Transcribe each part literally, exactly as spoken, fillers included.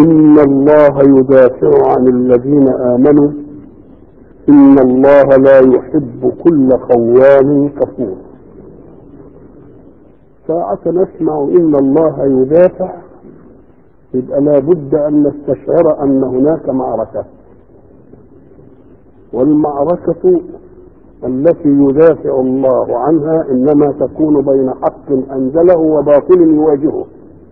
إن الله يدافع عن الذين آمنوا إن الله لا يحب كل خوان كفور. ساعة نسمع إن الله يدافع يبقى لا بد أن نستشعر أن هناك معركة، والمعركة التي يدافع الله عنها إنما تكون بين حق أنزله وباطل يواجهه.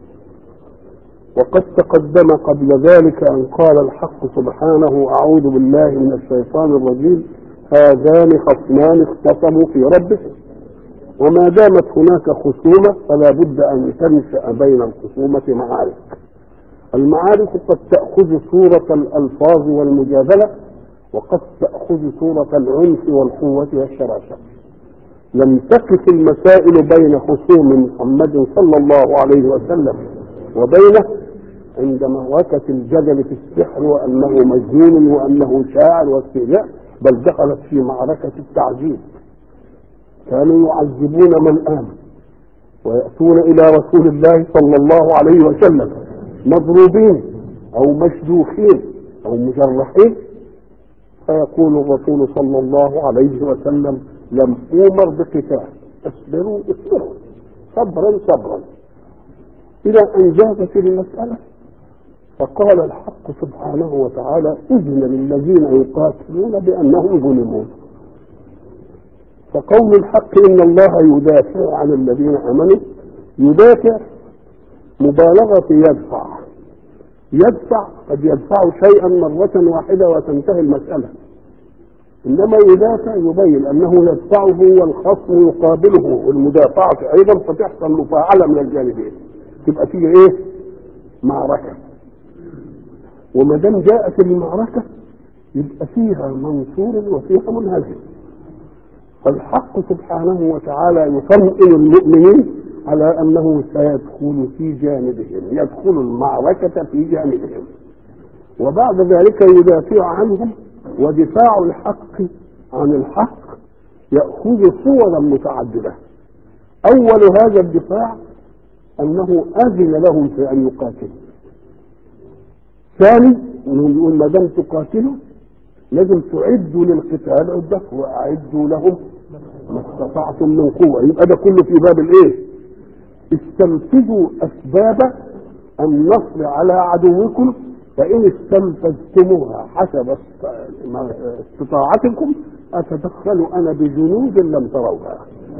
وقد تقدم قبل ذلك أن قال الحق سبحانه: أعوذ بالله من الشيطان الرجيم، هذان خصمان اختصموا في ربهم. وما دامت هناك خصومة فلا بد أن تنشأ بين الخصومة معارك. المعارك قد تأخذ صورة الألفاظ والمجادلة، وقد تأخذ صورة العنف والقوة والشراسة. لم تقف المسائل بين خصوم محمد صلى الله عليه وسلم وبينه عند معركة الجدل في السحر وأنه مجنون وأنه شاعر واستهزاء، بل دخلت في معركة التعذيب. كانوا يعذبون من آمن ويأتون إلى رسول الله صلى الله عليه وسلم مضروبين أو مشدوخين أو مجرحين، فيقول الرسول صلى الله عليه وسلم: لم أؤمر بقتال، اصبروا اصبروا صبرا صبرا، إلى أن جاءت المسألة فقال الحق سبحانه وتعالى: إذن للذين يقاتلون بأنهم ظلموا. فقول الحق إن الله يدافع عن الذين آمنوا، يدافع مبالغة يدفع. يدفع قد يدفع شيئا مرة واحدة وتنتهي المسألة، إنما يدافع يبين أنه يدفعه والخصم يقابله والمدافعة أيضا فتحصل مفاعلة من الجانبين، تبقى فيه إيه؟ معركة. وما دام جاءت المعركة يبقى فيها منصور وفيها منهزم. فالحق سبحانه وتعالى يطمئن المؤمنين على أنه سيدخل في جانبهم، يدخل المعركة في جانبهم، وبعد ذلك يدافع عنهم. ودفاع الحق عن الحق يأخذ صورا متعددة. أول هذا الدفاع أنه أذن لهم في أن يقاتلوا. ثاني أنه يقول: ما دام تقاتلوا لازم تعدوا للقتال عدة وأعدوا لهم ما استطعتم من قوة. يبقى ده كله في باب الإيه؟ استنفذوا أسباب النصر على عدوكم، فإن استنفذتموها حسب استطاعتكم أتدخل أنا بجنود لم تروها.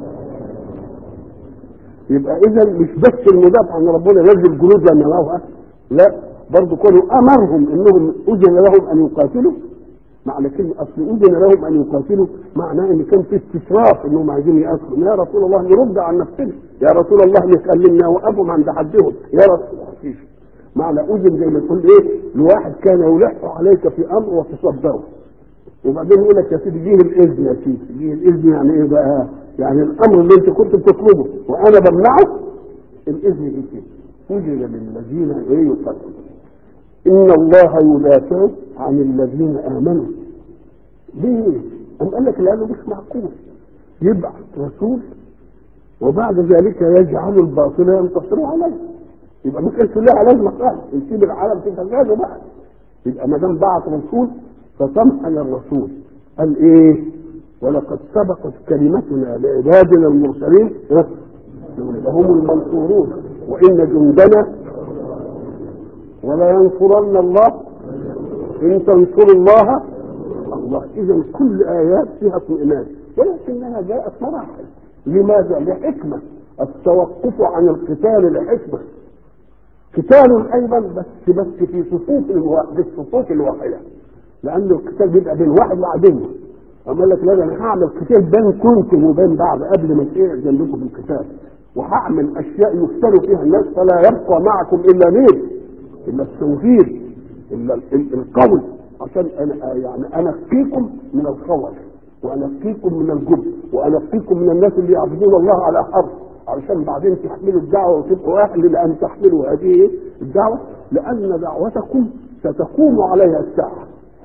يبقى إذا مش بس المدافع عن ربنا نزل جنود لم يروها، لا، برضه كانوا أمرهم إنهم أذن لهم أن يقاتلوا. معنى كلمة أصل أذن لهم أن يقاتلوا معناه إن كان في استشراف إنهم عايزين يقاتلوا. يا رسول الله نرد عن نفسنا، يا رسول الله نتكلمنا وقفهم عند حدهم، يا رسول الله فيش معنى أذن زي ما تقول إيه لواحد كان يلح عليك في أمر وتصدره، وبعدين يقول لك يا سيدي جيه الإذن، يا سيدي جيه الإذن. يعني إيه بقى؟ يعني الأمر اللي أنت كنت بتطلبه وأنا بمنعه، الإذن إيه كده؟ أذن للذين إيه يقاتلون. إن الله يدافع عن الذين آمنوا. ليه؟ أم قال لك لأنه مش معقول يبعث رسول وبعد ذلك يجعل الباطل ينتصر عليه. يبقى ما كانش لها لازمة خالص، يسيب العالم في تجاهله بقى. يبقى ما دام بعث رسول فسمحا للرسول. قال إيه؟ ولقد سبقت كلمتنا لعبادنا المرسلين هم المنصورون وإن جندنا ولا ينصرن الله إن تنصروا الله الله. إذا كل آيات فيها اطمئنان، ولكنها جاءت مراحل. لماذا؟ لحكمة. التوقف عن القتال لحكمة. قتال أيضا بس بس في صفوف الواحد، بالصفوف الواحدة، لأن القتال بيبقى بين واحد وعدو. أما لك لا، أنا هعمل قتال بين كنتم وبين بعض قبل ما تقعد جنبكم القتال، وهعمل أشياء يفتنوا فيها الناس، فلا يبقى معكم إلا مين؟ إلا التوحيد، إلا القول، عشان أنا يعني أنقيكم من الخوف وأنقيكم من الجبن وأنقيكم من الناس اللي يعبدون الله على حرف، علشان بعدين تحملوا الدعوة وتبقوا أهل لأن تحملوا هذه الدعوة، لأن دعوتكم ستقوم عليها الساعة،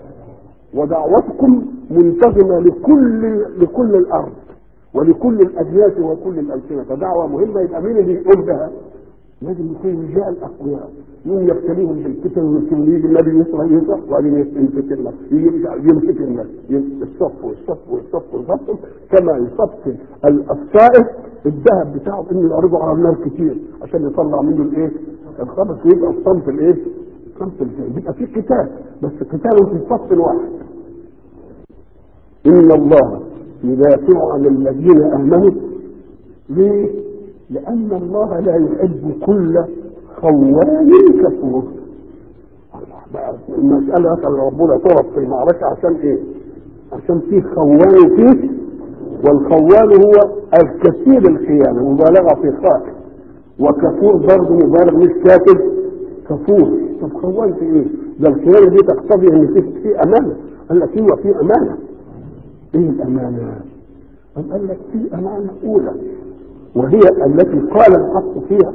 ودعوتكم منتظمة لكل لكل الأرض ولكل الأجناس وكل الألسنة. فدعوة مهمة. يبقى مين اللي يقول بها؟ لازم يكون رجال اقوياء يوم يبتليهم بالفتن ويمكن يجي النبي يصلح يصلح وبعدين يمسك الناس يمسك الناس الصف والصف والصف والصف كما يصف الصائف الذهب بتاعه انه يعرضه على النار كتير عشان يطلع منه الايه الخبث ويبقى الصنف الايه الصنف الجاي بيبقى في قتال بس قتاله في الصف الواحد. ان الله يدافع عن الذين امنوا. ليه؟ لان الله لا يحب كل خوان كفور. المسألة كان ربنا طرف في المعركة عشان ايه؟ عشان فيه خوان فيه، والخوان هو الكثير الخيانة مبالغة في خاطئ، وكفور برضه مبالغ مش كاتب كفور. طب خوان في ايه؟ ده الخيانة دي تقتضي ان فيه في امانة. قال لك ايوه في امانة. ايه الامانة؟ قال لك في امانة اولى وهي التي قال الحق فيها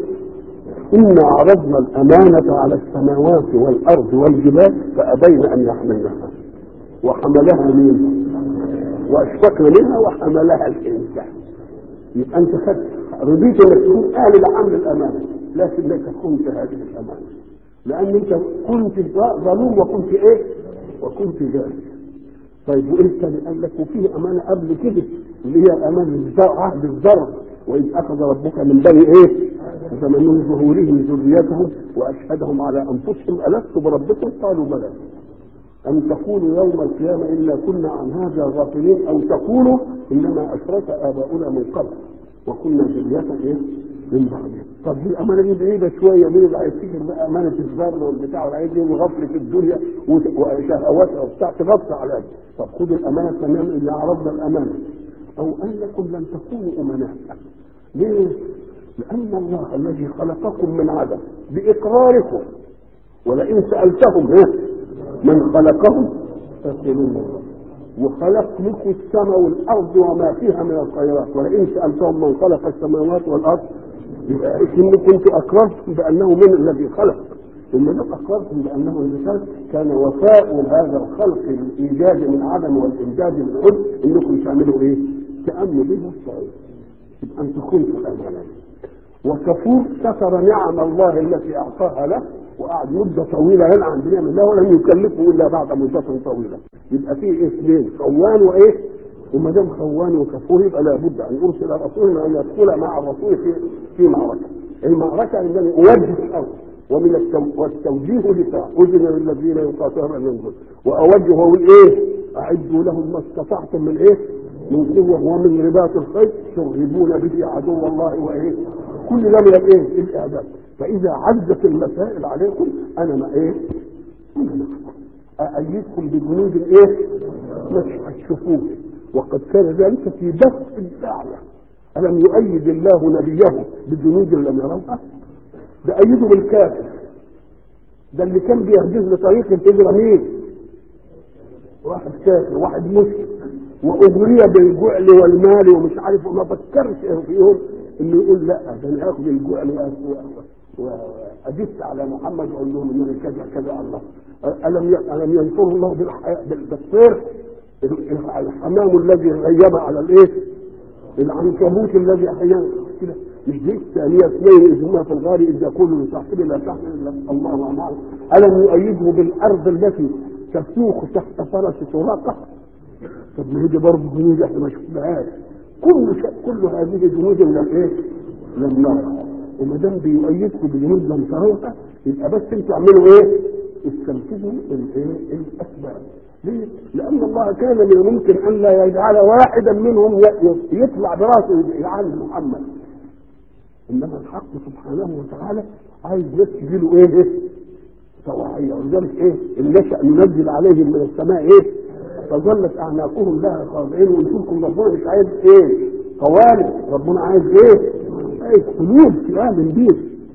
إنا عرضنا الأمانة على السماوات والأرض والجبال فأبين أن يحملنها وحملها مين؟ وأشفقنا منها وحملها الإنسان. يبقى أنت خدت رضيت أنك تكون أهل لحمل الأمانة لكنك كنت هذه الأمانة لأن أنت كنت ظلوم وكنت إيه؟ وكنت جاهل. طيب وإنت قال لك وفيه أمانة قبل كده اللي هي أمانة عهد الذر وإذ أخذ ربك من بني إيه؟ فمن ظهورهم ذريتهم وأشهدهم على أنفسهم ألست بربكم؟ قالوا بلى. أن تقولوا يوم القيامة إنا كنا عن هذا غافلين أو تقولوا إنما أشرك آباؤنا من قبل وكنا ذرية إيه؟ من بعدهم. طب دي الأمانة دي بعيدة شوية مين اللي هيفتكر بقى أمانة الذر والبتاع والعيد دي وغفلة الدنيا وشهواتها وبتاع تغطي على. طب خدوا الأمانة تمام اللي عرضنا الأمانة أو أنكم لن تكونوا أمناء. ليه؟ لأن الله الذي خلقكم من عدم بإقراركم ولئن سألتهم من خلقهم فيقولون الله وخلق لكم السماء والأرض وما فيها من الخيرات ولئن سألتهم من خلق السماوات والأرض يبقى إنكم كنتم أقررتم بأنه من الذي خلق. ثم لو أقررتم بأنه الذي خلق كان وفاء هذا الخلق الإيجاد من عدم والإمداد من عدم إنكم تعملوا إيه؟ تأمنوا به الصعيد. يبقى أنتم كنتم الأمانة. وكفور كفر نعم الله التي اعطاها له وقعد مده طويله يلعن بنعم الله ولم يكلفه الا بعد مده طويله. يبقى فيه اثنين خوان وايه؟ وما دام خوان وكفور يبقى لابد ان يرسل رسولا ان يدخل مع الرسول في في معركه. المعركه انني اوجه الارض ومن التوجيه لساعه اذن للذين يقاتلون ان ينظروا واوجه واقول ايه؟ اعدوا لهم ما استطعتم من ايه؟ من قوه ومن رباط الخيل ترهبون به عدو الله وايه؟ كل ده من الايه؟ الاعداد. فاذا عزت المسائل عليكم انا ما ايه؟ انا معكم اأيدكم بجنود ايه؟ مش هتشوفوه. وقد كان ذلك في دفع الدعوه. الم يؤيد الله نبيه بجنود لم يروها؟ ده ايده بالكافر. ده اللي كان بيهجز لطريق الهجره مين؟ واحد كافر واحد مسلم واغري بالجعل والمال ومش عارف وما فكرش فيهم انه يقول لا ده انا اخذ الجعل وادس على محمد واقول لهم انه كذا كذا. الله الم الم ينصره الله بالطير الحمام الذي غيب على الايه؟ العنكبوت الذي احيانا كده. مش دي الثانيه اثنين اذ هما في الغار اذ يقول لصاحبه لا تحمل الا الله معه. الم يؤيده بالارض التي تسوق تحت فرس سراقه. طب ما هي دي برضه جنود احنا ما شفناهاش. كل شيء كل هذه جنود لم ايه؟ لم نرى. وما دام بيؤيدكم بجنود لم تروها يبقى بس انتوا اعملوا ايه؟ استنفذوا الايه؟ الاسباب. ليه؟ لان الله كان من الممكن ان لا يجعل واحدا منهم يطلع براسه يعلم محمد. انما الحق سبحانه وتعالى عايز يسجلوا ايه؟ طواعيه. ولذلك ايه؟ اللي نشأ ننزل عليهم من السماء ايه؟ فظلت اعناقهم لها خاضعين. ونشوفكم ربنا مش عايز ايه؟ قوالب. ربنا عايز ايه؟ عايز قلوب في اهل البيت.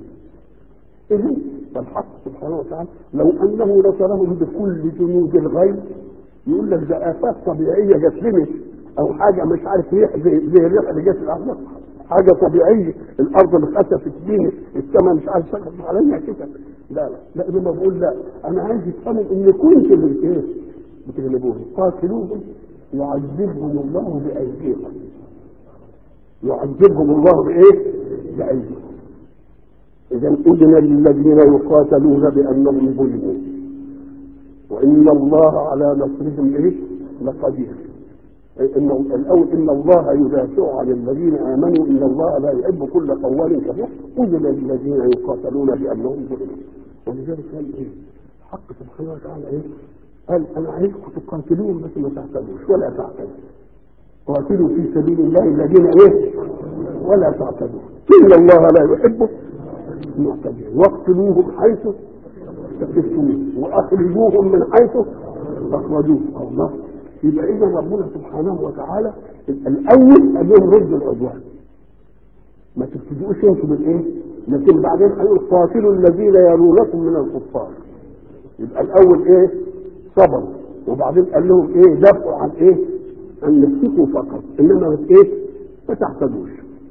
اذن فالحق سبحانه وتعالى لو انه نصرهم بكل جنود الغيب يقول لك ده افات طبيعيه جت لنا او حاجه مش عارف ريح زي زي الريح اللي جت الاحمر حاجه طبيعيه الارض اللي خسفت بيني السماء مش عارف سقط عليها كده. لا لا لا انا بقول لا انا عايز افهم ان كنت من ايه؟ بتغلبوهم قاتلوهم يعذبهم الله بايديكم. يعذبهم الله بايه؟ بايديكم. إذا أذن للذين يقاتلون بأنهم ظلموا وإن الله على نصرهم إيه لقدير. إن الأول إن الله يدافع عن الذين آمنوا إن الله لا يحب كل قوال كفور. أذن للذين يقاتلون بأنهم ظلموا. ولذلك قال إيه حق سبحانه وتعالى إيه قال أنا عايزكم تقاتلون بس ما تعتدوش ولا تعتدوا. قاتلوا في سبيل الله الذين إيه ولا تعتدوا إن الله لا يحب المعتدين. واقتلوهم حيث ثقفتموهم وأخرجوهم من حيث أخرجوهم. الله يبقى إذا ربنا سبحانه وتعالى الأول قال لهم ردوا العدوان ما تبتدئوش انتوا بالإيه لكن بعدين هيقول قاتلوا الذين يلونكم من الكفار. يبقى الأول إيه صبروا وبعدين قال لهم إيه دافعوا عن إيه أن نفسكوا فقط إنما إيه ما تعتدوش.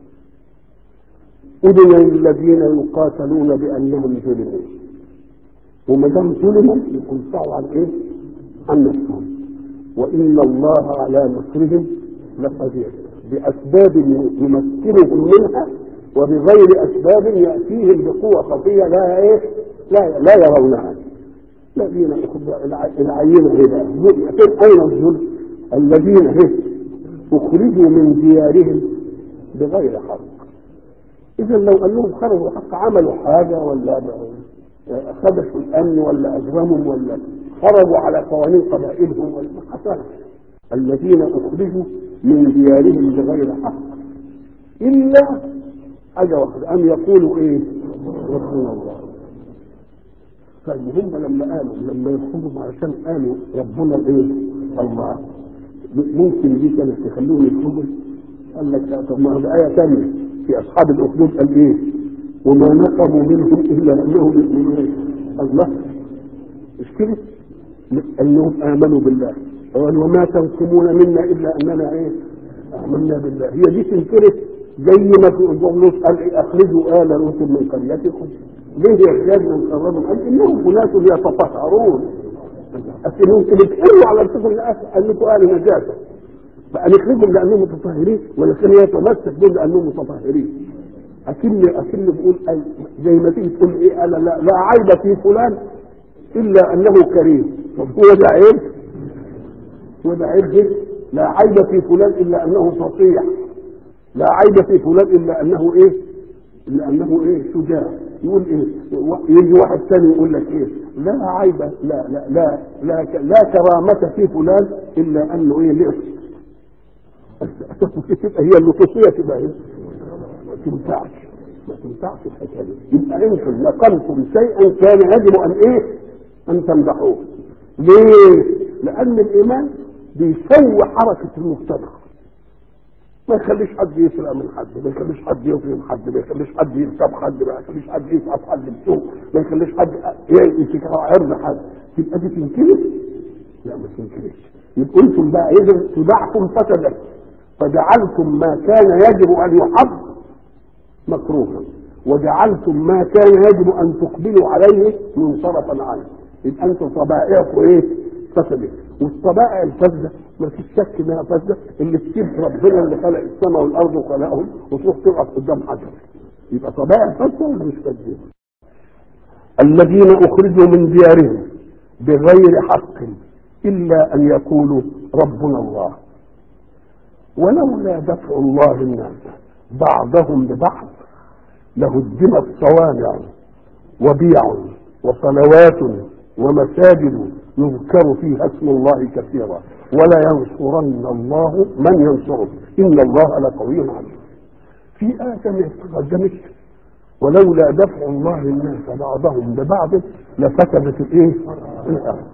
أذن للذين يقاتلون بأنهم ظلموا وما دام ظلموا يكون صعب عن إيه عن نفسهم. وإن الله على نصرهم لقدير بأسباب يمكنهم منها وبغير أسباب يأتيهم بقوة خفية لا إيه لا لا يرونها. الذين العينة هنا أين الظلم الذين أخرجوا من ديارهم بغير حق. إذا لو أنهم خرجوا حق عملوا حاجة ولا خدشوا الأمن ولا أجرموا ولا خرجوا على قوانين قبائلهم ولا حصل. الذين أخرجوا من ديارهم بغير حق إلا حاجة واحدة أن يقولوا إيه ربنا الله. فالمهم لما قالوا لما يخرجوا علشان قالوا ربنا إيه الله ممكن دي كانت تخلوهم يخرجوا. قال لك طب ما هذه آية ثانية في أصحاب الأخدود قال إيه وما نقموا منهم إلا أنهم يؤمنون. الله مش كده أنهم آمنوا بالله قال وما تنقمون منا إلا أننا إيه آمنا بالله. هي دي تنكره زي ما في الجملوس قال إيه أخرجوا آل لوط من قريتكم ليه يحتاج من قررهم قال إنهم أناس يتطهرون. أصل ممكن يتقلوا على أنفسهم أنكم آل نجاسة بقى نخرجهم لأنهم متطهرين ولكن يتمسك بهم لأنهم متطهرين. أكن أكن بقول زي ما تيجي تقول إيه أنا لا, لا عيب في فلان إلا أنه كريم. طب هو ده عيب؟ هو ده عيب؟ لا عيب في فلان إلا أنه فصيح. لا عيب في فلان إلا أنه إيه؟ إلا أنه إيه شجاع. يقول إيه؟ يجي واحد ثاني يقول لك إيه؟ لا عيب لا لا لا لا, لا كرامة في فلان إلا أنه إيه لقص. هي اللطفية تبقى إيه؟ ما تنفعش ما تنفعش الحكاية دي. يبقى أنتم نقلتم شيئا كان يجب أن إيه؟ أن تمدحوه. ليه؟ لأن الإيمان بيسوي حركة المجتمع. ما يخليش حد يسرق من حد، ما يخليش حد يظلم حد، ما يخليش حد يغتاب حد، ما يخليش حد يسعف حد بسوء، ما يخليش حد يمسك عرض حد. تبقى دي تنكرش؟ لا ما تنكرش. يبقى انتم بقى اذا طباعكم فسدت فجعلتم ما كان يجب ان يحب مكروها وجعلتم ما كان يجب ان تقبلوا عليه منصرفا عنه. يبقى انتم طبائعكم ايه؟ فسدت. والطبائع الفاسده ما فيش شك انها فاسده اللي تسيب ربنا اللي خلق السماء والارض وخلقهم وتروح تقف قدام حجر. يبقى طبائع فاسده ولا مش فاسده؟ الذين اخرجوا من ديارهم بغير حق الا ان يقولوا ربنا الله. ولولا دفع الله الناس بعضهم ببعض لهدمت صوامع وبيع وصلوات ومساجد يذكر فيها اسم الله كثيرا ولا ينصرن الله من ينصره ان الله لقوي عزيز. في آية ما تقدمت ولولا دفع الله الناس بعضهم ببعض لفسدت الايه؟ الارض.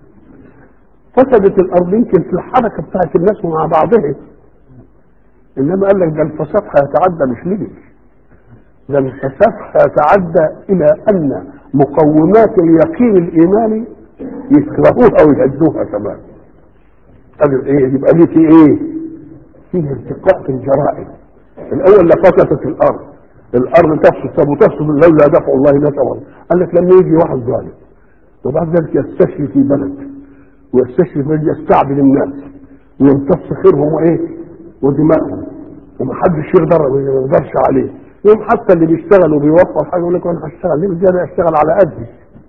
فسدت الارض يمكن في الحركه بتاعت الناس مع بعضهم. انما قال لك ده الفساد هيتعدى مش ليه؟ ده الفساد هيتعدى الى ان مقومات اليقين الايماني يكرهوها ويهدوها كمان. قال ايه؟ يبقى ليه في ايه؟ فيه ارتقاء في الجرائم. الاول لفسدت الارض، الارض تفسد. طب وتفسد لولا دفع الله الناس بعضهم. قال لك لما يجي واحد ظالم وبعد ذلك يستشري في بلد ويستشري في يستعبد الناس ويمتص خيرهم وايه؟ ودمائهم ومحدش يقدر ما يقدرش عليه. يوم حتى اللي بيشتغل وبيوفر حاجه يقول لك انا هشتغل ليه بزياده، اشتغل على قدي.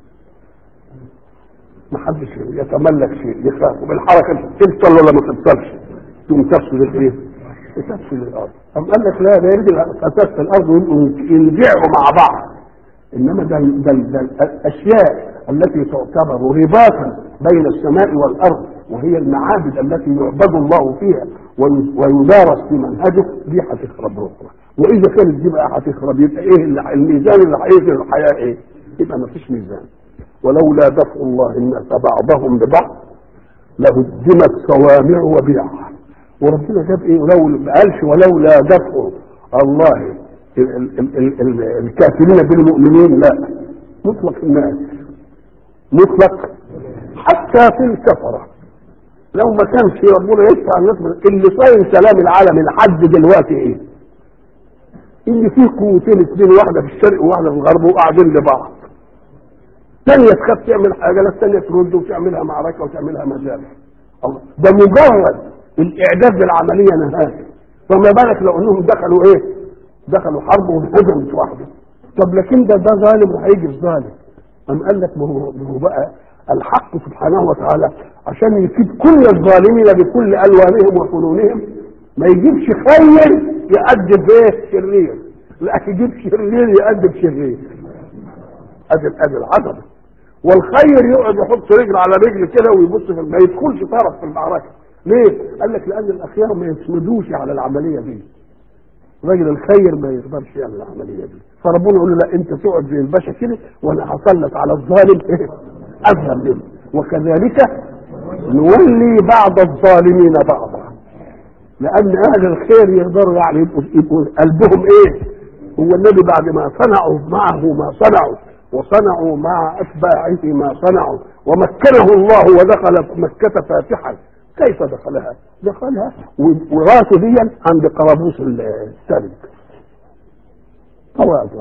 ما حدش يتملك شيء، يخاف بالحركه تفصل ولا ما تفصلش، تقوم تفصل الايه؟ تفصل الارض. أم قال لك لا، ده يرجع اساس الارض وينجعوا مع بعض. انما ده, ده, ده الاشياء التي تعتبر رباطا بين السماء والارض، وهي المعابد التي يعبد الله فيها ويدارس في منهجه، دي هتخرب بكره. واذا كانت دي بقى هتخرب، يبقى ايه الميزان اللي هيقيس الحياه ايه؟ يبقى ما فيش ميزان. ولولا دفع الله الناس بعضهم ببعض لهدمت صوامع وبيع. وربنا جاب ايه؟ ولو ما قالش ولولا دفع الله ال ال ال ال الكافرين بالمؤمنين، لا، مطلق الناس، مطلق حتى في الكفره. لو ما كانش ربنا يدفع الناس اللي صاير سلام العالم لحد دلوقتي ايه؟ اللي فيه قوتين اثنين، واحده في الشرق وواحده في الغرب وقاعدين لبعض. ثانيه تخاف تعمل حاجه، لا الثانيه ترد وتعملها معركه وتعملها مجال. الله، ده مجرد الاعداد للعمليه نهائي. فما بالك لو انهم دخلوا ايه؟ دخلوا حرب وانهزمت واحده. طب لكن ده ده ظالم وهيجي في ظالم. أم قال لك ما هو ما هو بقى الحق سبحانه وتعالى عشان يفيد كل الظالمين بكل الوانهم وفنونهم، ما يجيبش خير يؤدب ايه؟ شرير. لا، يجيب شرير يؤدب شرير. ادي ادي العظمه. والخير يقعد يحط رجل على رجل كده ويبص في، ما يدخلش طرف في المعركه. ليه؟ قال لك لان الاخيار ما يسندوش على العمليه دي. راجل الخير ما يقدرش يعمل العمليه دي. فربنا يقول له لا، انت تقعد زي الباشا كده وانا هسلط على الظالم ايه؟ اذهب منه. وكذلك نولي بعض الظالمين بعضا. لان اهل الخير يقدروا يعني يبقوا, يبقوا قلبهم ايه؟ هو النبي بعد ما صنعوا معه ما صنعوا وصنعوا مع اتباعه ما صنعوا ومكنه الله ودخل مكة فاتحا، كيف دخلها؟ دخلها وراسه دي عند قرابوس الثلج. تواضع.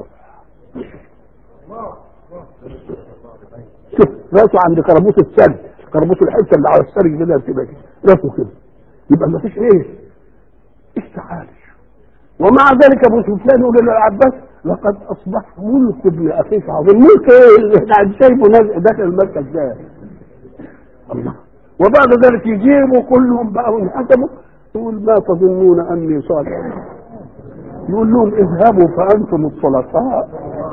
شوف راسه عند قرابوس الثلج، قرابوس الحته اللي على الثلج كده بتبقى راسه كده. يبقى ما فيش ايه؟ استحاله. ومع ذلك ابو سفيان يقول للعباس لقد اصبح ملك ابن اخيك عظيم. ملك ايه اللي احنا شايفه داخل المركز ده؟ الله. وبعد ذلك يجيبوا كلهم بقى وانحكموا، يقول ما تظنون اني صالح؟ يقول لهم اذهبوا فانتم الطلقاء.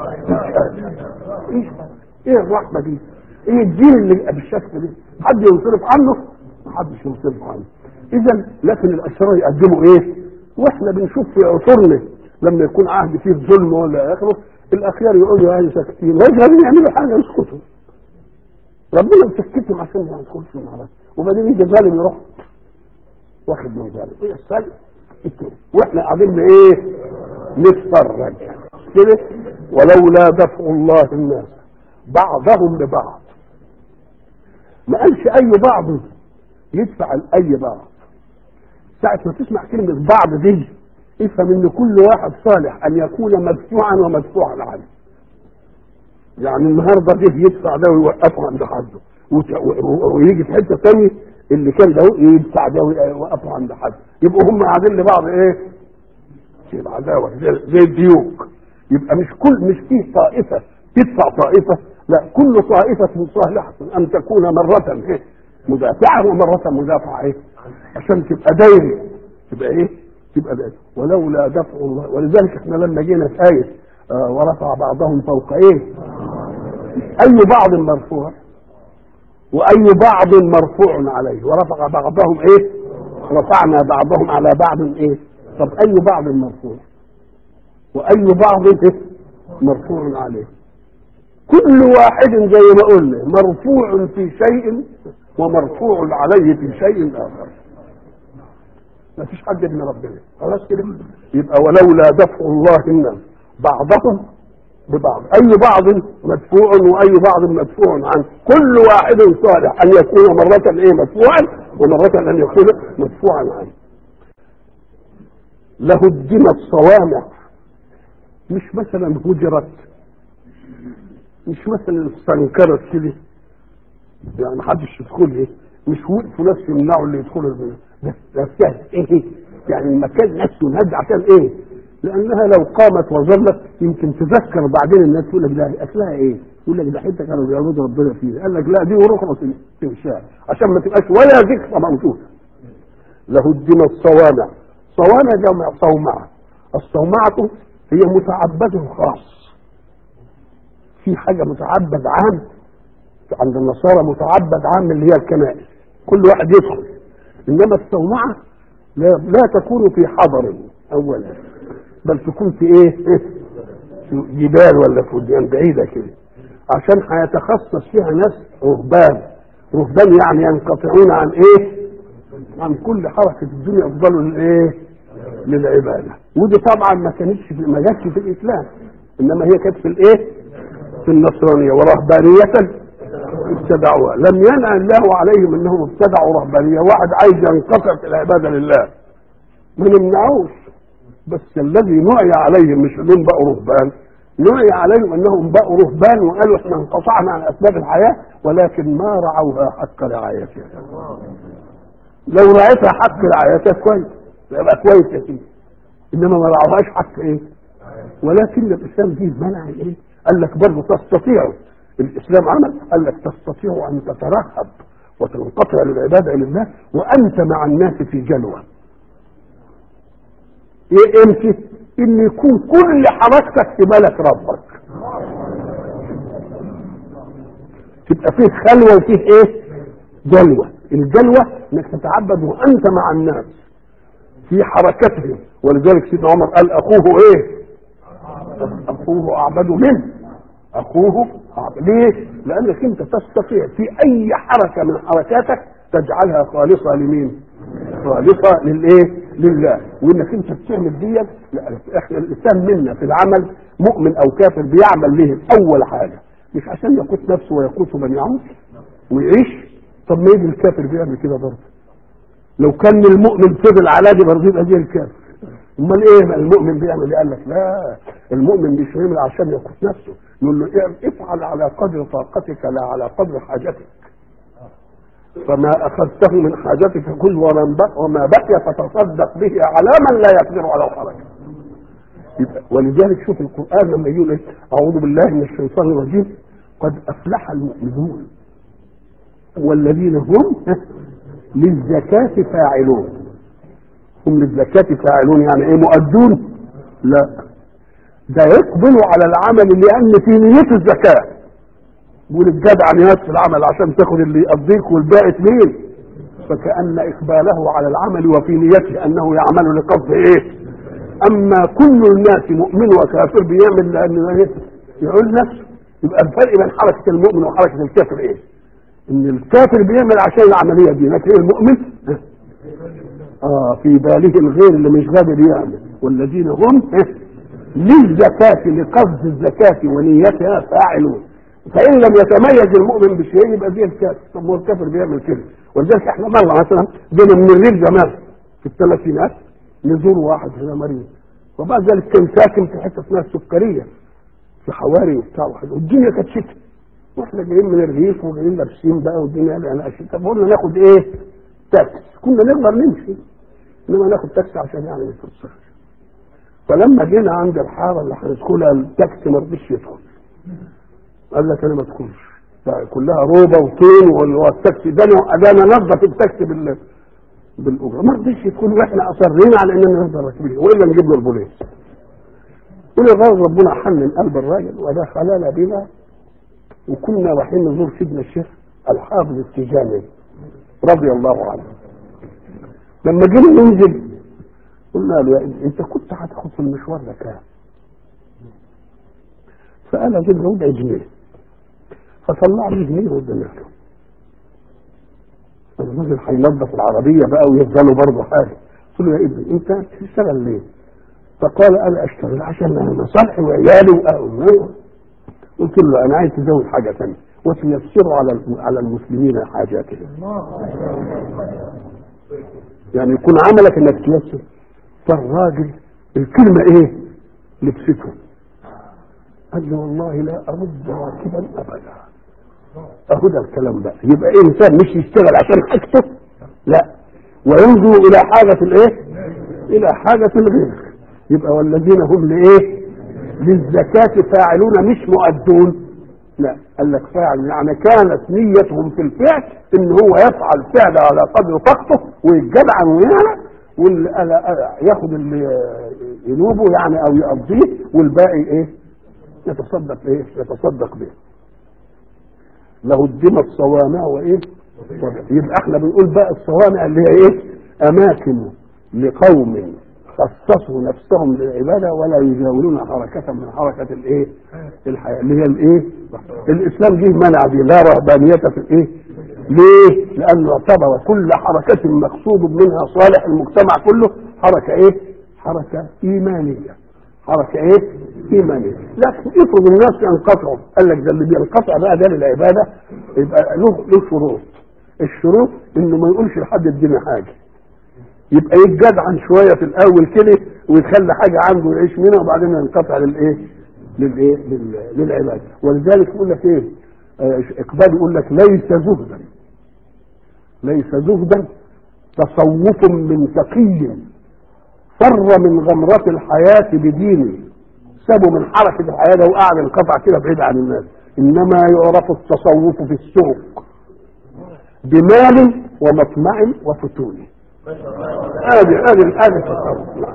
ايه ايه الرحمه دي؟ ايه الدين اللي بالشكل ده؟ حد ينصرف عنه؟ ما حدش ينصرف عنه. اذا لكن الاشرار يقدموا ايه؟ واحنا بنشوف في عصورنا لما يكون عهد فيه ظلم ولا اخره، الاخيار يقولوا يعني ساكتين، لازم يعملوا حاجه يسكتوا. ربنا مسكتهم عشان ما يدخلش في المعركه، وبعدين يجي ظالم يروح واخد من ظالم. ايه السلم؟ واحنا قاعدين ايه؟ نتفرج كده. ولولا دفع الله الناس بعضهم ببعض، ما قالش اي بعض يدفع الاي بعض. ساعة ما تسمع كلمة بعض دي افهم ان كل واحد صالح ان يكون مدفوعا ومدفوعا عنه. يعني النهارده ده يدفع ده ويوقفه عند حده، ويجي في حته ثانيه اللي كان ده يدفع ده ويوقفه عند حده، يبقوا هم قاعدين لبعض ايه؟ يبقى عداوه زي الديوك. يبقى مش كل مش فيه طائفه تدفع طائفه، لا، كل طائفه صالحه ان تكون مره ايه؟ مدافعه ومره مدافعه ايه؟ عشان تبقى دايره، تبقى ايه؟ تبقى دايره. ولولا دفع الله، ولذلك احنا لما جينا في ايه آه ورفع بعضهم فوق ايه؟ اي بعض مرفوع واي بعض مرفوع عليه، ورفع بعضهم ايه؟ رفعنا بعضهم على بعض ايه؟ طب اي بعض مرفوع واي بعض ايه؟ مرفوع عليه. كل واحد زي ما قلنا مرفوع في شيء ومرفوع عليه في شيء اخر. ما فيش حد من ربنا. خلاص كده. يبقى ولولا دفع الله الناس بعضهم ببعض، اي بعض مدفوع واي بعض مدفوع عنه، كل واحد صالح ان يكون مرة ايه؟ مدفوعا، ومرة ان يكون مدفوعا عنه. لهدمت صوامع، مش مثلا هجرت، مش مثلا استنكرت كده يعني محدش يدخل ايه، مش وقفوا ناس يمنعوا اللي يدخلوا البلد. ده ده ايه؟ يعني المكان نفسه نهد عشان ايه؟ لانها لو قامت وظلت يمكن تذكر بعدين الناس تقول لك ده اكلها ايه؟ يقول لك ده حته كانوا بيعبدوا ربنا فيها، قال لك لا دي ورخص تمشيها عشان ما تبقاش ولا ذكرى موجوده. لهدم الصوامع، صوامع جمع صومعه، الصومعه هي متعبد خاص، في حاجه متعبد عام عند النصارى، متعبد عام اللي هي الكنائس كل واحد يدخل، انما الصومعه لا, لا تكون في حضر اولا بل تكون في ايه؟ في جبال ولا في وديان بعيده كده، عشان هيتخصص فيها ناس رهبان، رهبان يعني ينقطعون عن ايه؟ عن كل حركه الدنيا، يفضلوا للايه؟ للعباده. ودي طبعا ما كانتش في ما جاتش في الاسلام، انما هي كانت في الايه؟ في النصرانيه. ورهبانيه ابتدعوها، لم ينع الله عليهم انهم ابتدعوا رهبانيه، واحد عايز ينقطع في العباده لله ما نمنعوش، بس الذي نعي عليهم مش انهم بقوا رهبان، نعي عليهم انهم بقوا رهبان وقالوا احنا انقطعنا عن اسباب الحياه ولكن ما رعوها حق رعايتها. لو رعيتها حق رعايتها كويس يبقى كويس يا سيدي، انما ما رعوهاش حق ايه؟ ولكن الاسلام فيه منع ايه؟ قال لك برضه تستطيع، الاسلام عمل قال لك تستطيع ان تترهب وتنقطع للعباده لله وانت مع الناس في جلوه. ايه امتى؟ ان يكون كل حركتك في بالك ربك، تبقى فيه خلوه وفيه ايه؟ جلوه. الجلوه انك تتعبد وانت مع الناس في حركتهم، ولذلك سيدنا عمر قال اخوه ايه؟ اخوه اعبد منه، اخوه أعبد. ليه؟ لانك انت تستطيع في اي حركه من حركاتك تجعلها خالصه لمين؟ خالصه للايه؟ لله. وانك انت بتعمل دي، احنا الانسان منا في العمل مؤمن او كافر بيعمل ليه اول حاجه مش عشان يقوت نفسه ويقوت من يعوش ويعيش. طب ما يجي الكافر بيعمل كده برضه، لو كان المؤمن فضل على دي برضه يبقى زي الكافر. امال ايه المؤمن بيعمل ايه؟ قال لك لا، المؤمن مش بيعمل عشان يقوت نفسه، يقول له افعل على قدر طاقتك لا على قدر حاجتك، فما اخذته من حاجتك كل وما بقي فتصدق به على من لا يقدر على حركه. يبقى ولذلك شوف القران لما يقول ايه؟ اعوذ بالله من الشيطان الرجيم، قد افلح المؤمنون والذين هم للزكاه فاعلون. هم للزكاه فاعلون يعني ايه؟ مؤدون؟ لا، ده يقبلوا على العمل لان في نيته الزكاه. يقول الجدع نيات في العمل عشان تاخد اللي يقضيك والباقي مين؟ فكأن إقباله على العمل وفي نيته أنه يعمل لقصد إيه؟ أما كل الناس مؤمن وكافر بيعمل لأنه إيه؟ يعول نفسه. يبقى الفرق بين حركة المؤمن وحركة الكافر إيه؟ إن الكافر بيعمل عشان العملية دي، لكن المؤمن آه في باله الغير اللي مش قادر يعمل. والذين هم للزكاة لقصد الزكاة ونيتها فاعلون. فإن لم يتميز المؤمن بشيء يبقى زي الكافر. طب هو الكافر بيعمل كده. ولذلك احنا مرة مثلا جينا من الريف زمان في الثلاثينات نزور واحد هنا مريض، وبعد ذلك كان ساكن في حته اسمها السكريه في حواري وبتاع واحد، والدنيا كانت شتاء واحنا جايين من الريف وجايين لابسين بقى والدنيا يعني شتاء. فقلنا ناخد ايه؟ تاكسي. كنا نقدر نمشي انما ناخد تاكسي عشان يعني نتفسح. فلما جينا عند الحاره اللي هندخلها التاكسي ما رضيش يدخل، قال لك انا ما ادخلش، كلها روبه وطين والتاكسي ده ده انا نظف التاكسي بال بالاجره، ما رضيش يدخل. واحنا اصرينا على اننا نفضل راكبين والا نجيب له البوليس. ولغايه ربنا حنن قلب الراجل ودخلنا بنا، وكنا رايحين نزور سيدنا الشيخ الحافظ التجاني رضي الله عنه. لما جينا ننزل قلنا له يا انت كنت هتاخد في المشوار ده كام؟ فقال اجيب له ربع جنيه، فطلع لي جنيه وادينا له. الراجل هينظف العربيه بقى ويفضلوا برضه حاجه. قلت له يا ابني انت بتشتغل ليه؟ فقال انا اشتغل عشان مصالحي وعيالي واهلي. قلت له انا عايز تزود حاجه ثانيه وتيسروا على على المسلمين حاجاتهم. يعني يكون عملك انك تيسر. فالراجل الكلمه ايه؟ لبسته. قال له والله لا ارد راكبا ابدا. اهو ده الكلام بقى. يبقى ايه؟ انسان مش يشتغل عشان حاجته، لا، وينظر الى حاجه الايه؟ الى حاجه الغير. يبقى والذين هم لايه؟ للزكاة فاعلون مش مؤدون. لا، قال لك فاعل يعني كانت نيتهم في الفعل ان هو يفعل فعل على قدر طاقته ويتجدعن ويعمل، واللي ياخد اللي ينوبه يعني او يقضيه والباقي ايه؟ يتصدق ايه؟ يتصدق به. لهدمت صوامع وايه؟ يبقى احنا بنقول بقى الصوامع اللي هي ايه؟ اماكن لقوم خصصوا نفسهم للعباده ولا يجاورون حركه من حركه الايه؟ الحياه اللي هي الايه؟ الاسلام جه منع دي، لا رهبانيه في الايه؟ ليه؟ لانه اعتبر كل حركه مقصود منها صالح المجتمع كله حركه ايه؟ حركه ايمانيه. حركه ايه؟ ايمانيه. لكن افرض الناس ينقطعوا، قال لك ده اللي بينقطع بقى ده للعباده يبقى له له شروط. الشروط انه ما يقولش لحد اديني حاجه، يبقى يتجدعن شويه في الاول كده ويخلي حاجه عنده يعيش منها وبعدين ينقطع للايه؟ للايه؟ للعباده. ولذلك يقول لك ايه؟ آه اقبال يقول لك ليس زهدا ليس زهدا تصوف من تقي فر من غمرة الحياة بدينه، سابوا من حركة الحياة ده وقعد انقطع كده بعيد عن الناس. انما يعرف التصوف في السوق بمال ومطمع وفتون. هذه هذه هذه التصوف.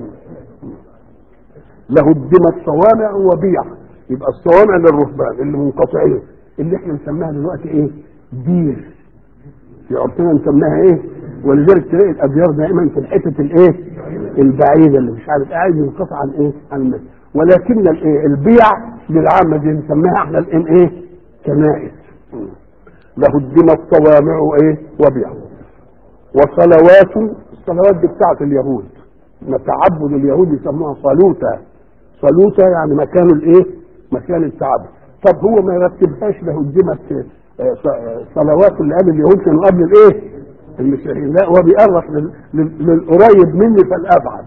لهدمت صوامع وبيع. يبقى الصوامع للرهبان اللي منقطعين اللي احنا نسميها دلوقتي ايه؟ دير. في عرفنا نسميها ايه؟ ولذلك تلاقي الابيار دائما في الحته الايه؟ البعيده اللي مش عارف قاعد ينقطع عن ايه؟ عن الناس. ولكن الايه؟ البيع للعامه دي نسميها احنا الان ايه؟ كنائس. لهدمت صوامع ايه؟ وبيع. وصلوات. الصلوات دي بتاعت اليهود، تعبد اليهود يسموها صلوتا. صلوتا يعني مكان الايه؟ مكان التعبد. طب هو ما يرتبهاش لهدمت صلوات اللي قبل اليهود كانوا قبل الايه؟ المسيحيين. لا، هو بيقرب للقريب مني فالابعد.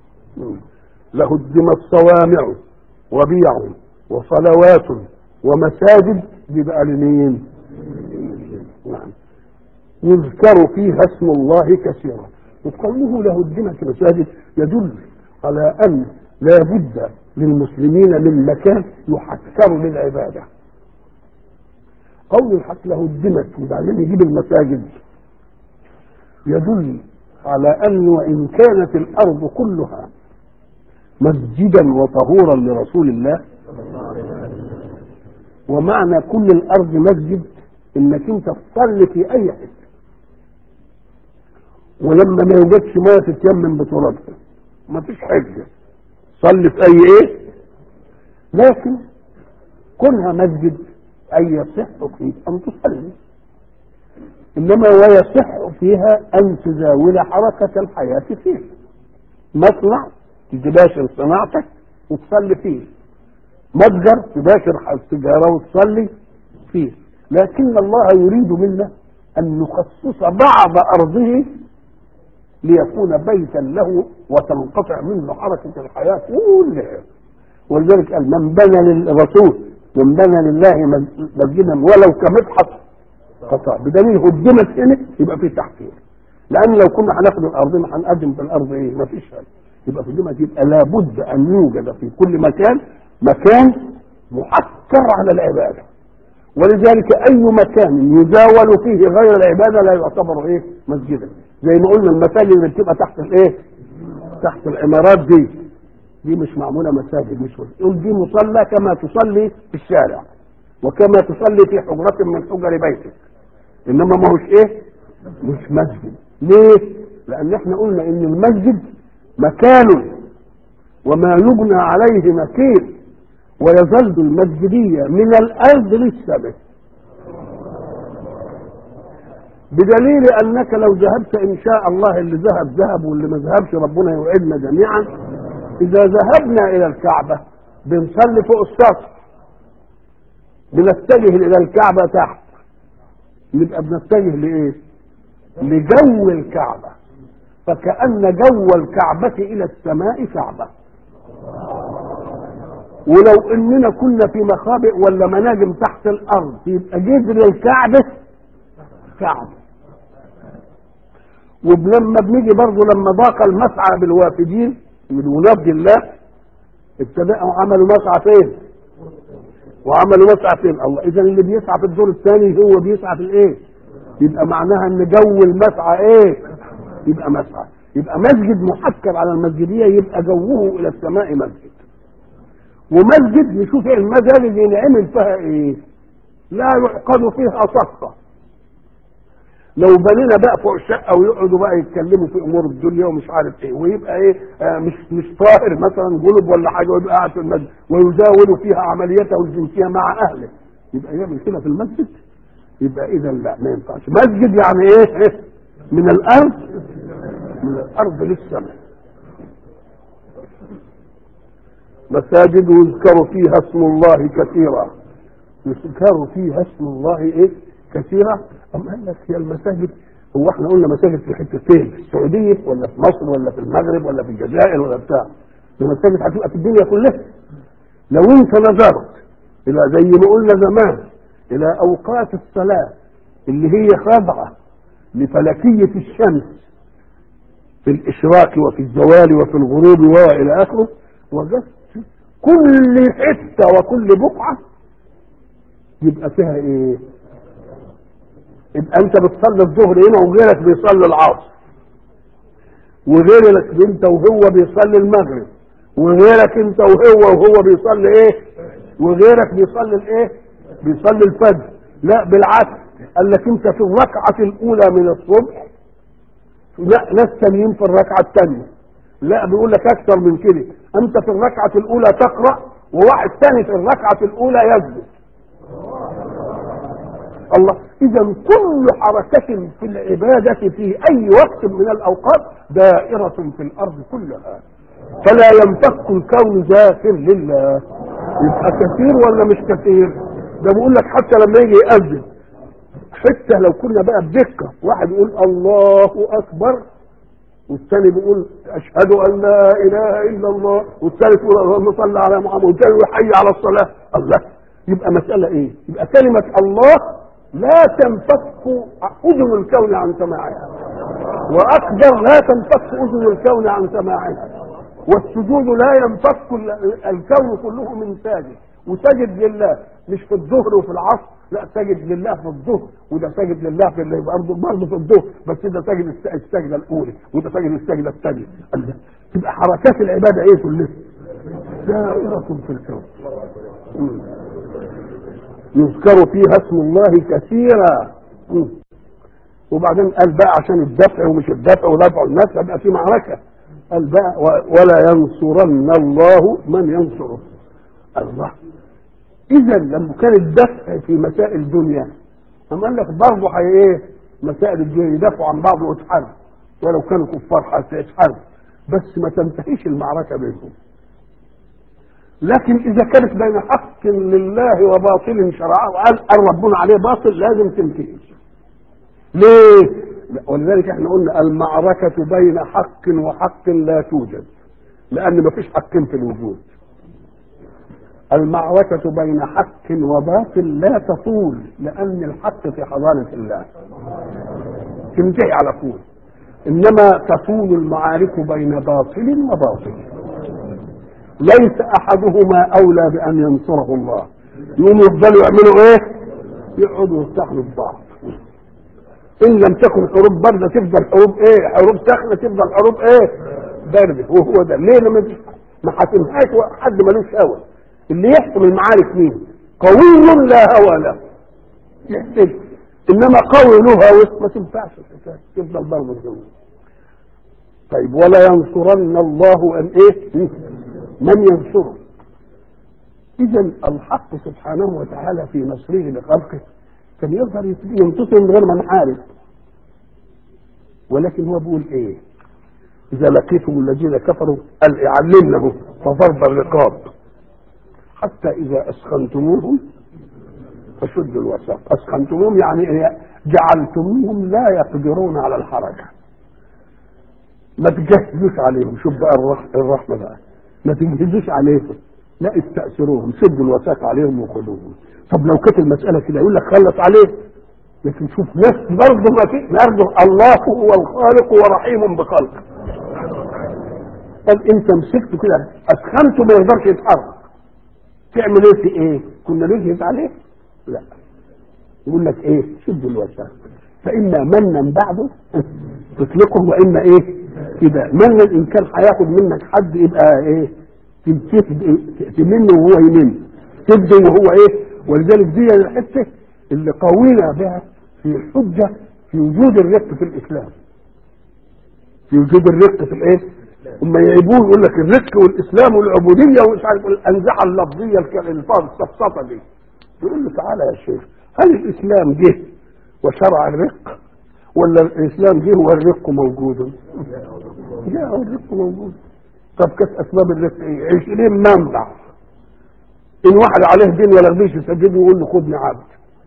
لهدمت صوامع وبيع وصلوات ومساجد. دي بقى لمين؟ نعم. يذكر فيها اسم الله كثيرا. وقوله لهدمت المساجد يدل على ان لا بد للمسلمين من مكان يحكر للعباده. قول الحق لهدمت وبعدين يجيب المساجد يدل على ان وان كانت الارض كلها مسجدا وطهورا لرسول الله، ومعنى كل الارض مسجد انك انت تصلي في اي حته، ولما ما يوجدش ميه تتيمم بترابها، ما فيش حجه، صلي في اي ايه. لكن كونها مسجد أن يصح فيه أن تصلي، إنما ويصح فيها أن تزاول حركة الحياة فيه. مصنع تباشر صناعتك وتصلي فيه، متجر تباشر التجارة وتصلي فيه. لكن الله يريد منا أن نخصص بعض أرضه ليكون بيتا له وتنقطع منه حركة الحياة كلها. ولذلك قال من بنى للرسول من بنى لله مسجدا ولو كمدحض قطع، بدليل هدمت هنا يبقى في تحقير. لان لو كنا هناخد الارض ما هنقدم في الارض ايه؟ ما فيش حاجه. يبقى في هدمت يبقى لابد ان يوجد في كل مكان مكان محكر على العباده. ولذلك اي مكان يزاول فيه غير العباده لا يعتبر ايه؟ مسجدا. زي ما قلنا المساجد اللي بتبقى تحت الايه؟ تحت العمارات دي دي مش معموله مساجد، مش يقول دي مصلى كما تصلي في الشارع وكما تصلي في حجرة من حجر بيتك، انما ما هوش ايه؟ مش مسجد. ليه؟ لان احنا قلنا ان المسجد مكان وما يبنى عليه مكين، ويظل المسجدية من الارض للسماء، بدليل انك لو ذهبت ان شاء الله اللي ذهب ذهب واللي ما ذهبش ربنا يوعدنا جميعا. اذا ذهبنا الى الكعبة بنصلي فوق السطح، بنتجه الى الكعبة تحت، نبقى بنتجه لايه؟ لجو الكعبة، فكأن جو الكعبة الى السماء كعبة. ولو اننا كنا في مخابئ ولا مناجم تحت الارض يبقى جذر الكعبة كعبة. ولما بنيجي برضه لما ضاق المسعى بالوافدين ينادي الله ابتدأوا عملوا مسعى فين؟ وعملوا مسعى فين؟ الله. اذا اللي بيسعى في الدور الثاني هو بيسعى في الايه؟ يبقى معناها ان جو المسعى ايه؟ يبقى مسعى. يبقى مسجد محكر على المسجديه، يبقى جوه الى السماء مسجد. ومسجد نشوف ايه المساجد اللي ينعمل فيها ايه؟ لا يعقد فيها صفقه. لو بنينا بقى فوق الشقه ويقعدوا بقى يتكلموا في امور الدنيا ومش عارف ايه، ويبقى ايه آه مش مش طاهر مثلا جلب ولا حاجه، ويبقى قاعد في المسجد ويزاول فيها عملياته الجنسيه مع اهله، يبقى يعمل كده في المسجد؟ يبقى اذا لا، ما ينفعش. مسجد يعني ايه؟ إيه؟ من الارض من الارض للسماء. مساجد يذكر فيها اسم الله كثيرا. يذكر فيها اسم الله ايه؟ كثيرا. أم قال لك هي المساجد، هو احنا قلنا مساجد في حتتين، في السعوديه ولا في مصر ولا في المغرب ولا في الجزائر ولا بتاع؟ المساجد هتبقى في الدنيا كلها. لو انت نظرت الى زي ما قلنا زمان الى اوقات الصلاه اللي هي خاضعه لفلكيه الشمس في الاشراق وفي الزوال وفي الغروب والى اخره، وجدت كل حته وكل بقعه يبقى فيها ايه؟ يبقى انت بتصلي الظهر هنا وغيرك بيصلي العصر، وغيرك انت وهو بيصلي المغرب، وغيرك انت وهو وهو بيصلي ايه؟ وغيرك بيصلي الايه؟ بيصلي الفجر. لا بالعكس، قال لك انت في الركعه الاولى من الصبح، لا ناس تانيين في الركعه الثانيه، لا بيقول لك اكثر من كده، انت في الركعه الاولى تقرا وواحد ثاني في الركعه الاولى يسجد. الله. اذا كل حركه في العباده في اي وقت من الاوقات دائره في الارض كلها، فلا ينفك الكون ذاكر لله. يبقى كثير ولا مش كثير؟ ده بيقول لك حتى لما يجي يأذن، حتى لو كنا بقى بدقه، واحد يقول الله اكبر والثاني بيقول اشهد ان لا اله الا الله، والثالث يقول اللهم صل على محمد، والثاني يقول حي على الصلاه. الله. يبقى مساله ايه؟ يبقى كلمه الله لا تنفك اذن الكون عن سماعها، واكبر لا تنفك اذن الكون عن سماعها، والسجود لا ينفك الكون كله من ساجد. وسجد لله مش في الظهر وفي العصر، لا سجد لله في الظهر، وده سجد لله في الليل برضه في الظهر، بس ده سجد السجده الاولى وده سجد السجده الثانيه. تبقى حركات العباده ايه كلها؟ دائره في الكون. يذكر فيها اسم الله كثيرا. وبعدين قال بقى عشان الدفع ومش الدفع ودفع الناس يبقى في معركه، قال بقى ولا ينصرن الله من ينصره. الله. اذا لما كان الدفع في مسائل الدنيا، اما قال لك برضه هي ايه؟ مسائل الدنيا يدافعوا عن بعض ويتحارب، ولو كانوا كفار هيتحارب، بس ما تنتهيش المعركه بينهم. لكن اذا كانت بين حق لله وباطل شرعه وقال ربنا عليه باطل لازم تنتهي. ليه؟ ولذلك احنا قلنا المعركه بين حق وحق لا توجد، لان ما فيش حقين في الوجود. المعركه بين حق وباطل لا تطول، لان الحق في حضانه الله تنتهي على طول. انما تطول المعارك بين باطل وباطل، ليس احدهما اولى بان ينصره الله. يقوموا يفضلوا يعملوا ايه؟ يقعدوا يستحلوا ببعض. ان لم تكن حروب بارده تفضل حروب ايه؟ حروب ساخنه تفضل حروب ايه؟ بارده. وهو ده ليه لما ما حاكمهاش حد ملوش هوى. اللي يحكم المعارك مين؟ قوي لا هوى له يحتاج، انما قوي له هوى ما تنفعش الحكايه، تفضل برضه الجو. طيب ولا ينصرن الله ان ايه؟ من ينصره. اذا الحق سبحانه وتعالى في نصره لخلقه كان يقدر ينتصر من غير ما نحارب، ولكن هو بيقول ايه؟ اذا لقيتم الذين كفروا قال اعلمنه فضرب الرقاب حتى اذا اسخنتموهم فشدوا الوثاق. اسخنتموهم يعني جعلتموهم لا يقدرون على الحركه، ما تجهزوش عليهم. شوف بقى الرحمه بقى، ما تجهزوش عليهم، لا استأثروهم، سدوا الوثاق عليهم وخذوهم. طب لو كانت المسألة كده يقول لك خلص عليه، لكن شوف ناس برضه ما في برضه الله هو الخالق ورحيم بخلقه. طب انت مسكته كده ادخلته ما يقدرش يتحرك، تعمل ايه في ايه؟ كنا نجهز عليه؟ لا، يقول لك ايه؟ شد الوثاق، فاما منا بعده تطلقه واما ايه كده. منا ان كان هياخد منك حد يبقى ايه؟ تمنه وهو يمن، تبدو وهو ايه. ولذلك دي الحته اللي قوينا بها في حجه في وجود الرق في الاسلام، في وجود الرق في الايه. هم يعيبون يقول لك الرق والاسلام والعبوديه ومش عارف الانزعه اللفظيه الفاظ السفسطه دي. يقول له تعالى يا شيخ، هل الاسلام جه وشرع الرق ولا الاسلام جه والرق موجود؟ جاء الرق موجود. طب كانت اسباب الرق ايه؟ عشرين منبع. ان واحد عليه دين ولا رضيش يسجده يقول له خدني عبد،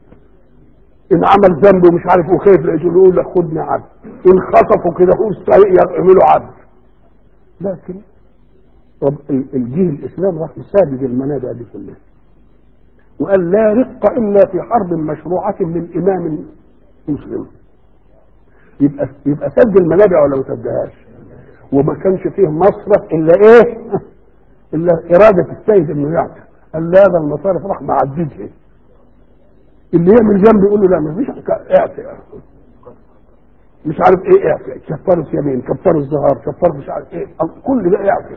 ان عمل ذنب ومش عارف وخايف لاجله يقول له خدني عبد، ان خطفوا كده هو يعملوا عبد. لكن طب الجيل الاسلام راح يسابق المنابع دي كلها وقال لا رق الا في حرب مشروعه من امام مسلم. يبقى يبقى سد المنابع ولا ما سدهاش؟ وما كانش فيه مصرف الا ايه؟ الا اراده السيد انه يعطي. قال لا ده المصارف راح معددها، اللي يعمل ذنب يقول له لا ما فيش اعطي، مش عارف ايه اعطي، كفاره يمين، كفاره الظهار، كفاره مش عارف ايه، كل ده اعطي.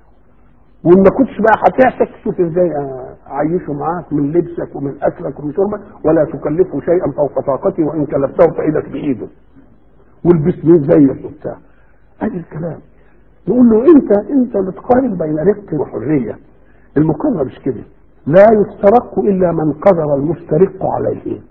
وما كنتش بقى هتعتك تشوف ازاي اعيشه معاك من لبسك ومن اكلك ومن شربك، ولا تكلفه شيئا فوق طاقتي وان كلفته فايدك بايده والبس بيه زيك وبتاع. ادي الكلام. نقول له انت انت بتقارن بين رق وحريه. المقارنه مش كده، لا يسترق الا من قدر المسترق عليه.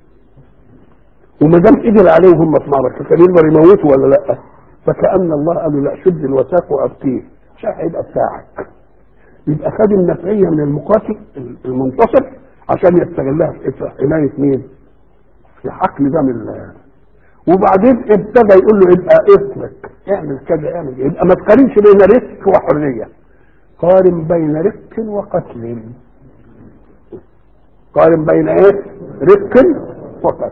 وما دام قدر عليه هم في معركه كان يقدر يموته ولا لا؟ فكأن الله قال له لا شد الوثاق وابقيه عشان هيبقى بتاعك. يبقى خد النفعيه من المقاتل المنتصر عشان يستغلها في حمايه مين؟ في حقل دم الله. وبعدين ابتدى يقول له ابقى اترك اعمل كذا اعمل. يبقى ما تقارنش بين رق وحريه، قارن بين رق وقتل. قارن بين ايه؟ رق وقتل.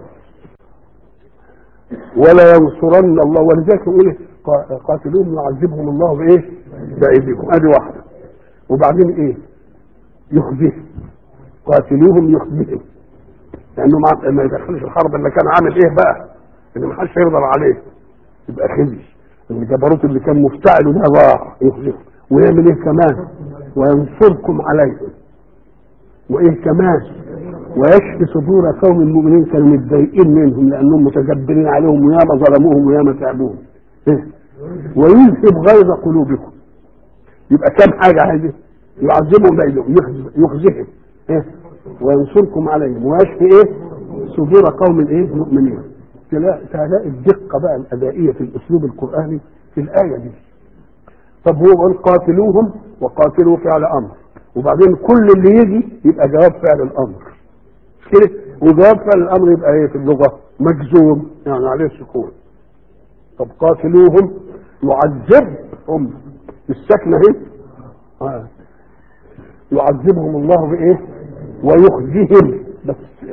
ولا ينصرن الله. ولذلك يقول قاتلوهم يعذبهم الله بايه؟ بايديكم. ادي واحده. وبعدين ايه؟ يخزيهم. قاتلوهم يخزيهم، لانه ما يدخلش الحرب اللي كان عامل ايه بقى؟ اللي ما حدش يقدر عليه يبقى خزي. الجبروت اللي كان مفتعل ده ضاع يخزيهم. ويعمل ايه كمان؟ وينصركم عليهم. وايه كمان؟ ويشفي صدور قوم المؤمنين كانوا متضايقين منهم لانهم متجبرين عليهم وياما ظلموهم وياما تعبوهم. إيه؟ ويذهب غيظ قلوبكم. يبقى كم حاجه هذه؟ يعذبهم بايدهم، يخزيهم، إيه؟ وينصركم عليهم ويشفي ايه؟ صدور قوم الايه؟ مؤمنين. تلاقي الدقه بقى الادائيه في الاسلوب القراني في الايه دي. طب هو قال قاتلوهم وقاتلوا فعل امر، وبعدين كل اللي يجي يبقى جواب فعل الامر كده. وجواب فعل الامر يبقى ايه في اللغه؟ مجزوم يعني عليه السكون. طب قاتلوهم يعذبهم السكنه اهي. آه. يعذبهم الله بايه؟ ويخزيهم. بس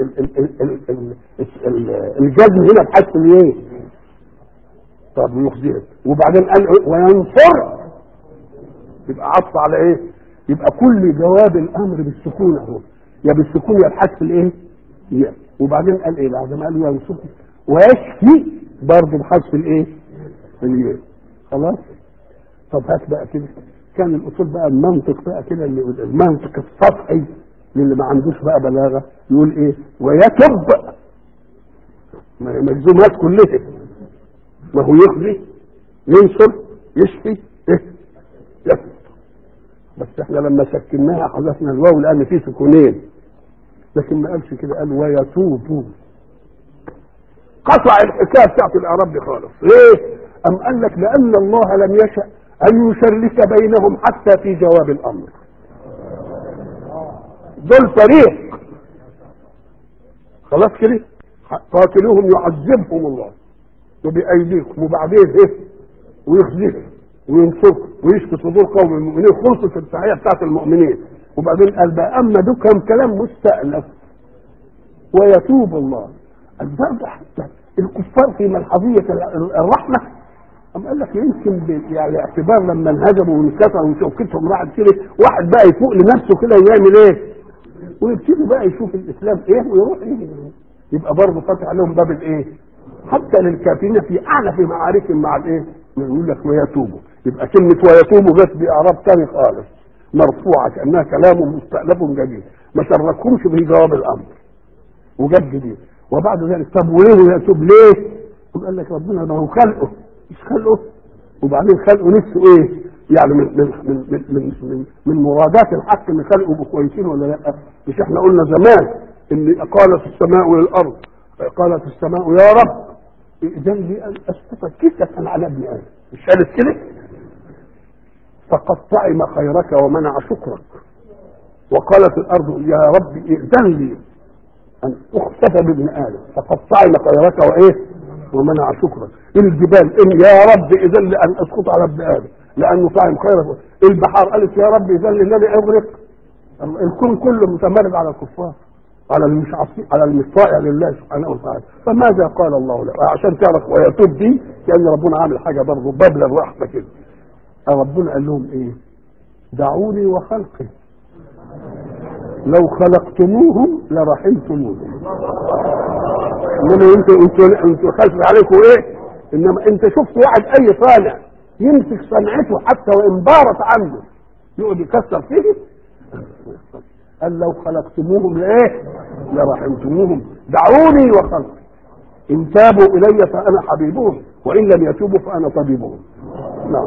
الجزم هنا بحث الايه؟ طب يخزيهم. وبعدين قال وينصر، يبقى عطف على ايه؟ يبقى كل جواب الامر بالسكون اهو، يا بالسكون يا بحذف الايه؟ يا. وبعدين قال ايه بعد ما قال ينصر ويشفي برضه بحذف الايه؟ الياء. خلاص. طب هات بقى كده كان الاصول بقى المنطق بقى كده، المنطق السطحي للي ما عندوش بقى بلاغه يقول ايه؟ ويتب مجزومات كلها. ما هو يخزي ينصر يشفي ايه؟ يتب. بس احنا لما سكناها حذفنا الواو لان في سكونين، لكن ما قالش كده، قال ويتوبوا. قطع الحكايه بتاعت الاعراب دي خالص. ليه؟ ام قال لك لان الله لم يشأ ان يشرك بينهم حتى في جواب الامر. دول فريق خلاص كده. قاتلوهم يعذبهم الله وبايديكم، وبعدين ايه؟ ويخزيهم وينصركم ويشفي صدور قوم المؤمنين. خلصت التحيه بتاعت المؤمنين. وبعدين قال بقى اما ده كان كلام مستأنف ويتوب الله. برضه حتى الكفار في ملحظيه الرحمه قال لك يمكن يعني اعتبار لما انهزموا وانكسروا وشوكتهم راحت كده واحد بقى يفوق لنفسه كده يعمل ايه؟ ويبتدي بقى يشوف الاسلام ايه ويروح ايه، يبقى برضه فاتح عليهم باب الايه؟ حتى للكافرين في اعلى في معاركهم مع الايه؟ يقول لك ويتوبوا، يبقى كلمه ويتوبوا جت باعراب ثاني خالص مرفوعه كانها كلام مستأنف جديد، ما شركهمش في جواب الامر وجت جديد. وبعد ذلك طب وليه يتوب ليه؟ قال لك ربنا ما هو خلقه مش خلقه، وبعدين خلقه نفسه ايه؟ يعني من من من من من, من, من مرادات الحق ان خلقه كويسين ولا لا؟ مش احنا قلنا زمان ان قالت السماء للارض، قالت السماء يا رب اذن لي ان اسقط كسفا على ابن ادم، مش قالت كده؟ فقد طعم خيرك ومنع شكرك. وقالت الارض يا رب اذن لي ان اخسف بابن ادم، فقد طعم خيرك وايه؟ ومنع شكرك. الجبال ان يا رب اذن لي ان اسقط على ابن ادم لانه طعم خيرك. البحار قالت يا رب اذن لي ان انا اغرق. الكون كله متمرد على الكفار، على المش على المطاع لله سبحانه وتعالى. فماذا قال الله له؟ عشان تعرف ويتوب دي لان ربنا عامل حاجه برضه ببلغ رحمه كده. ربنا قال لهم ايه؟ دعوني وخلقي لو خلقتموهم لرحمتموهم. انما انتوا انتوا انتوا خلف عليكم ايه؟ انما انت شفت واحد اي صانع يمسك صنعته حتى وان بارت عنه يقعد يكسر فيه؟ قال لو خلقتموهم لايه؟ لرحمتموهم. دعوني وخلقي ان تابوا الي فانا حبيبهم وان لم يتوبوا فانا طبيبهم. نعم.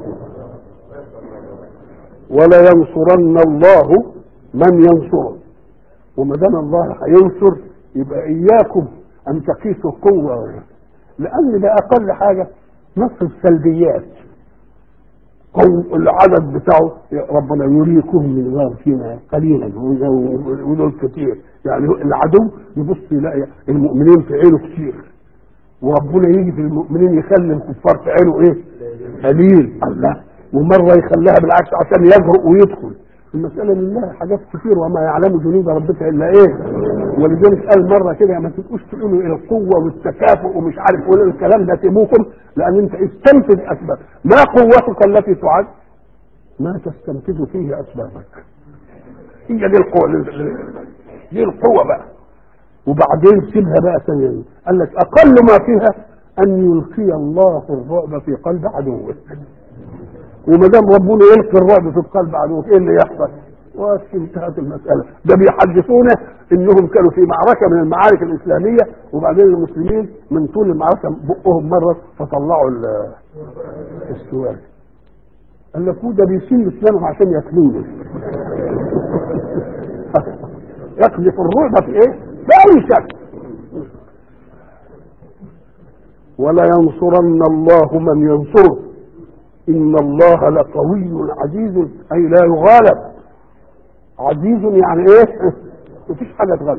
ولا ينصرن الله من ينصره. وما دام الله هينصر يبقى اياكم ان تقيسوا قوه، لان ده اقل حاجه نصر السلبيات. قوم العدد بتاعه ربنا يريكم من غير فينا قليلا ودول كتير، يعني العدو يبص يلاقي المؤمنين في عينه كتير، وربنا يجي في المؤمنين يخلي الكفار في عينه ايه؟ قليل. الله، ومره يخليها بالعكس عشان يجرؤ ويدخل. المسألة لله حاجات كتير وما يعلم جنود ربك إلا إيه. ولذلك قال مرة كده ما تبقوش تقولوا إلى القوة والتكافؤ ومش عارف ولا الكلام ده سيبوكم، لأن أنت استنفذ أسباب. ما قوتك التي تعد؟ ما تستنفذ فيه أسبابك. هي دي القوة، دي القوة بقى. وبعدين سيبها بقى ثانيا، قال لك أقل ما فيها أن يلقي الله الرعب في قلب عدوك. وما دام ربنا يلقي الرعب في قلب عدوك ايه اللي يحصل؟ وانتهت المساله. ده بيحدثونا انهم كانوا في معركه من المعارك الاسلاميه وبعدين المسلمين من طول المعركه بقهم مره فطلعوا السواد. قال لك ده بيسيب اسلامهم عشان ياكلوه. يقذف الرعب في ايه؟ باي شكل. ولا ينصرن الله من ينصره إن الله لقوي عزيز، أي لا يغالب. عزيز يعني إيه؟ مفيش حاجة تغلب.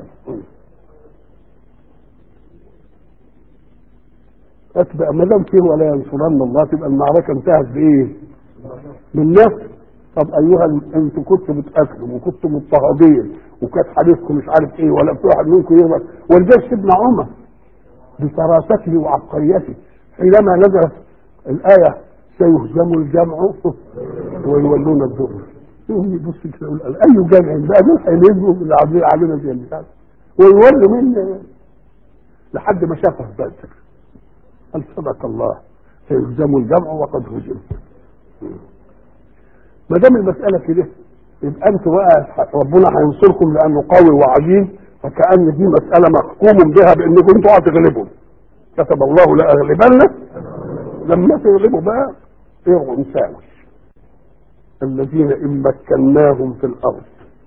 أتبع ما دام فيه ولا ينصرن الله تبقى المعركة انتهت بإيه؟ بالنصر. طب أيها أنتوا كنتوا بتقاتلوا وكنتوا مضطهدين وكانت حديثكم مش عارف إيه ولا في واحد منكم يغلط، ولذلك سيدنا عمر بفراسته وعبقريته حينما نزلت الآية سيهزم الجمع ويولون الدبر، يقوم يبص كده يقول اي جمع بقى دول هينزلوا العظيم علينا زي اللي فات ويولوا منا لحد ما شافه بدر. قال صدق الله سيهزم الجمع وقد هزم. ما دام المساله كده يبقى انتوا بقى ربنا هينصركم لانه قوي وعزيز، فكأن دي مساله محكوم بها بانكم انتوا هتغلبوا. كتب الله لاغلبن. لما تغلبوا بقى ايه؟ نساوي الذين ان مكناهم في الارض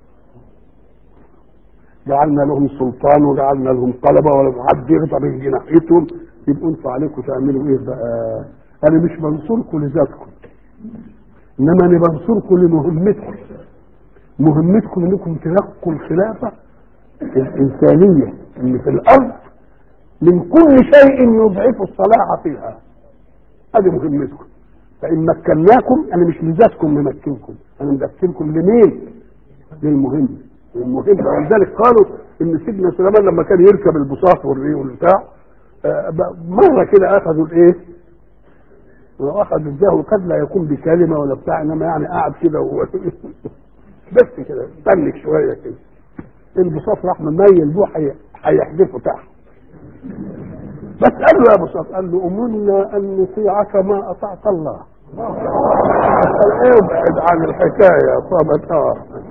جعلنا لهم سلطان وجعلنا لهم قلبه ولم حد يغضب من جناحيتهم. يبقوا انتوا عليكم تعملوا ايه بقى؟ انا مش بنصركم لذاتكم، انما انا بنصركم لمهمتكم. مهمتكم انكم تنقوا الخلافه الانسانيه اللي في الارض من كل شيء يضعف الصلاح فيها. هذه مهمتكم. فإن مكناكم أنا مش لذاتكم ممكنكم، أنا ممكنكم لمين؟ للمهم. المهم. ولذلك قالوا إن سيدنا سليمان لما كان يركب البساط والري والبتاع مرة كده أخذوا الإيه؟ واخذ الجهل قد لا يكون بكلمه ولا بتاع، انما يعني قاعد كده و... بس كده استنك شويه كده، البساط راح مميل بوه هيحدفه تحت. بس قال له يا بساط، قال له امرنا ان نطيعك ما اطعت الله. قال ابعد عن الحكايه صابت. اه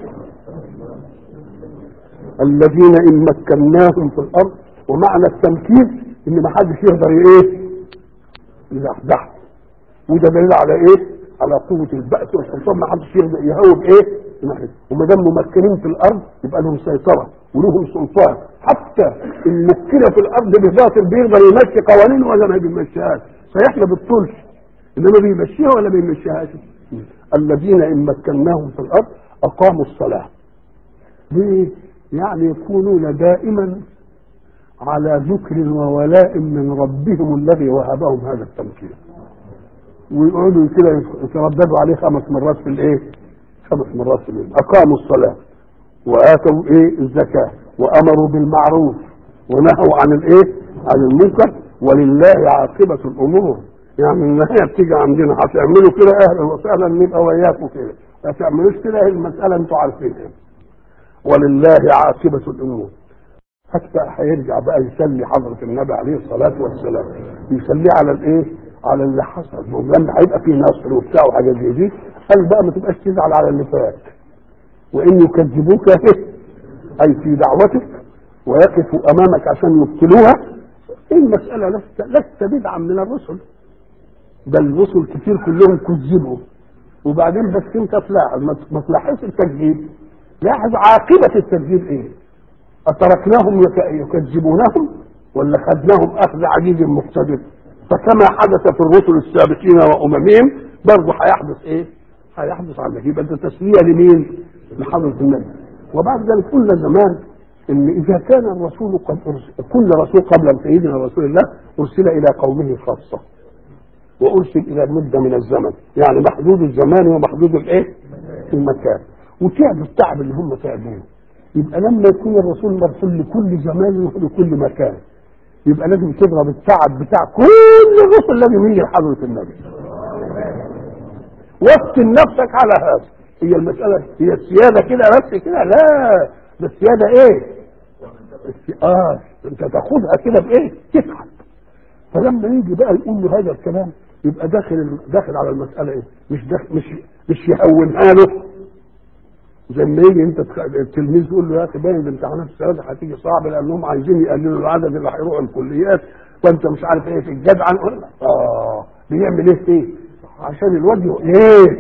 الذين ان مكناهم في الارض، ومعنى التمكين ان ما حدش يقدر ايه يزحزح، وده دليل على ايه؟ على قوه البأس والسلطان، ما حدش يقدر يهوب ايه؟ وما دام ممكنين في الارض يبقى لهم سيطره ولهم سلطان، حتى الممكنه في الارض بباطل بيقدر يمشي قوانين ولا ما بيمشيهاش، صحيح ما بتطولش انما بيمشيها ولا بيمشيهاش. الذين ان مكناهم في الارض اقاموا الصلاه، ليه؟ يعني يكونون دائما على ذكر وولاء من ربهم الذي وهبهم هذا التمكين، ويقعدوا كده يترددوا عليه خمس مرات في الايه؟ خمس مرات في اليوم. اقاموا الصلاه واتوا ايه؟ الزكاه، وامروا بالمعروف ونهوا عن الايه؟ عن المنكر، ولله عاقبه الامور. يعني النهايه بتيجي عندنا، هتعملوا كده اهلا وسهلا نبقى وياكم كده، ما تعملوش كده المساله انتوا عارفينها. ولله عاقبه الامور. حتى هيرجع بقى يسلي حضره النبي عليه الصلاه والسلام، يسلي على الايه؟ على اللي حصل، لما هيبقى فيه نصر وبتاع وحاجات زي دي. قال بقى ما تبقاش تزعل على اللي فات، وان يكذبوك اي في دعوتك ويقفوا امامك عشان يبطلوها. المساله لست لست بدعا من الرسل، بل الرسل كتير كلهم كذبوا، وبعدين بس انت تلاحظ ما تلاحظش التكذيب، لاحظ عاقبه التكذيب ايه؟ اتركناهم يكذبونهم ولا خدناهم اخذ عزيز مقتدر؟ فكما حدث في الرسل السابقين واممهم برضه هيحدث ايه؟ هيحدث عنك. يبقى ده تسليه لمين؟ لحضره النبي. وبعد ذلك قلنا زمان ان اذا كان الرسول قد أرسل، كل رسول قبل سيدنا رسول الله ارسل الى قومه خاصه، وارسل الى مده من الزمن، يعني محدود الزمان ومحدود الايه؟ المكان، وتعب التعب اللي هم تعبوه. يبقى لما يكون الرسول مرسول لكل زمان ولكل مكان، يبقى لازم تضرب التعب بتاع كل الرسل الذي يجي لحضره النبي، وابتن نفسك على هذا. هي المساله هي السياده كده بس كده؟ لا، ده السياده ايه؟ اه انت تاخدها كده بايه؟ تتعب. فلما يجي بقى يقول له هذا الكلام يبقى داخل داخل على المساله ايه؟ مش داخل مش مش يهونها له، زي ما يجي انت التلميذ يقول له يا اخي باين الامتحانات السنه دي هتيجي صعب لانهم عايزين يقللوا العدد اللي هيروحوا الكليات، فانت مش عارف ايه في الجدعان. اه بيعمل ايه ايه؟ عشان الواد ايه؟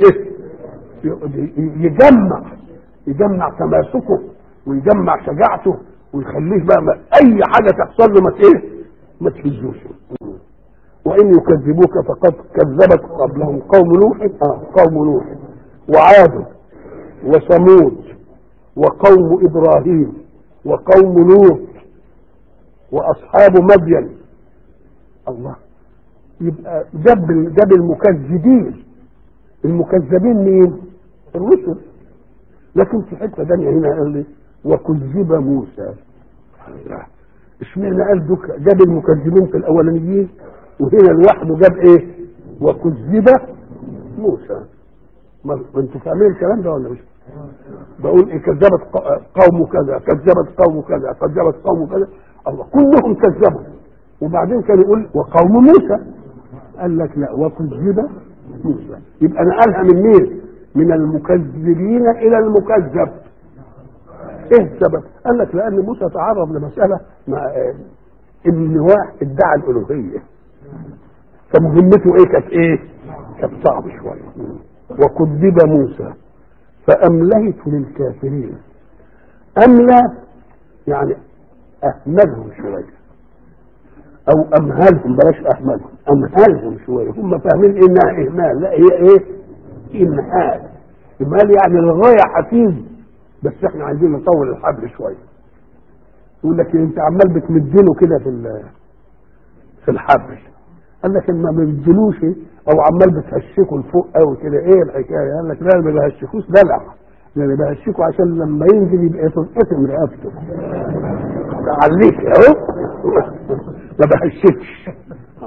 يجمع يجمع تماسكه ويجمع شجاعته ويخليه بقى اي حاجه تحصل له ما ايه؟ ما تهزوش. وان يكذبوك فقد كذبت قبلهم قوم نوح، اه قوم نوح وعاد وثمود وقوم ابراهيم وقوم لوط واصحاب مدين. الله، يبقى جاب جاب المكذبين. المكذبين مين؟ الرسل. لكن في حته ثانيه هنا قال لي وكذب موسى. اشمعنى قال دوك جاب المكذبين في الاولانيين وهنا لوحده جاب ايه؟ وكذب موسى. ما انتوا فاهمين الكلام ده ولا مش؟ بقول ايه؟ كذبت قوم كذا، كذبت قوم كذا، كذبت قوم كذا. الله كلهم كذبوا. وبعدين كان يقول وقوم موسى، قال لك لا وكذب موسى. يبقى نقلها من مين؟ من المكذبين الى المكذب. ايه السبب؟ قال لك لان موسى تعرض لمساله مع ان واحد ادعى الالوهيه، فمهمته ايه؟ كانت ايه؟ كانت صعبه شويه. وكذب موسى فامليت للكافرين. املى يعني اهملهم شويه، او امهلهم، بلاش اهملهم، امهلهم شويه. هم فاهمين انها اهمال، لا هي ايه؟ امهال. امهال يعني الغايه حفيظ، بس احنا عايزين نطول الحبل شويه. يقول لك انت عمال بتمدله كده في في الحبل، قال لك ان ما بيمدلوش او عمال بتهشكوا لفوق قوي كده، ايه الحكايه؟ قال لك لا ما بهشكوش دلع، يعني بهشكوا عشان لما ينزل يبقى تنقسم رقبته. عليك اهو ما بهشكش.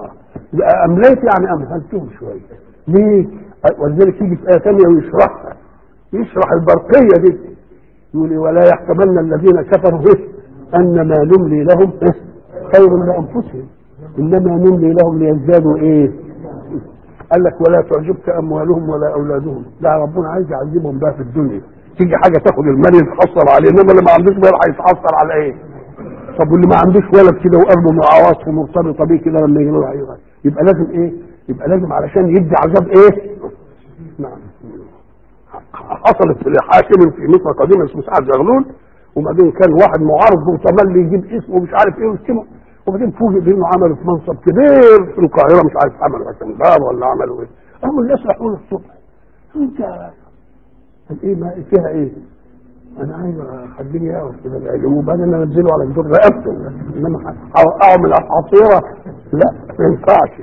امليت يعني امهلتهم شويه. ليه؟ ولذلك يجي في ايه ثانيه ويشرحها، يشرح البرقيه دي، يقول ولا يحسبن الذين كفروا به انما نملي لهم خير لانفسهم انما نملي لهم ليزدادوا ايه؟ قال لك ولا تعجبك اموالهم ولا اولادهم، لا ربنا عايز يعذبهم بقى في الدنيا، تيجي حاجه تاخد المال يتحصل عليه، انما اللي ما عندوش مال هيتحصل على ايه؟ طب واللي ما عندوش ولد كده وقلبه معاوات ومرتبطه بيه كده لما يجي له يبقى لازم ايه؟ يبقى لازم علشان يدي عذاب ايه؟ نعم. حصلت في حاكم في مصر قديما اسمه سعد زغلول، وبعدين كان واحد معارض وتملي يجيب اسمه ومش عارف ايه واسمه، وبعدين فوجئ بانه عمله في منصب كبير في القاهره، مش عارف عمله عشان باب ولا عمله ايه. قاموا الناس راحوا له الصبح، انت قال ايه ما فيها ايه؟ انا عايز اخليني اقف كده العلم وبعدين انا انزله على جدور رقبته، انما اوقعه من الحصيره لا ما ينفعش.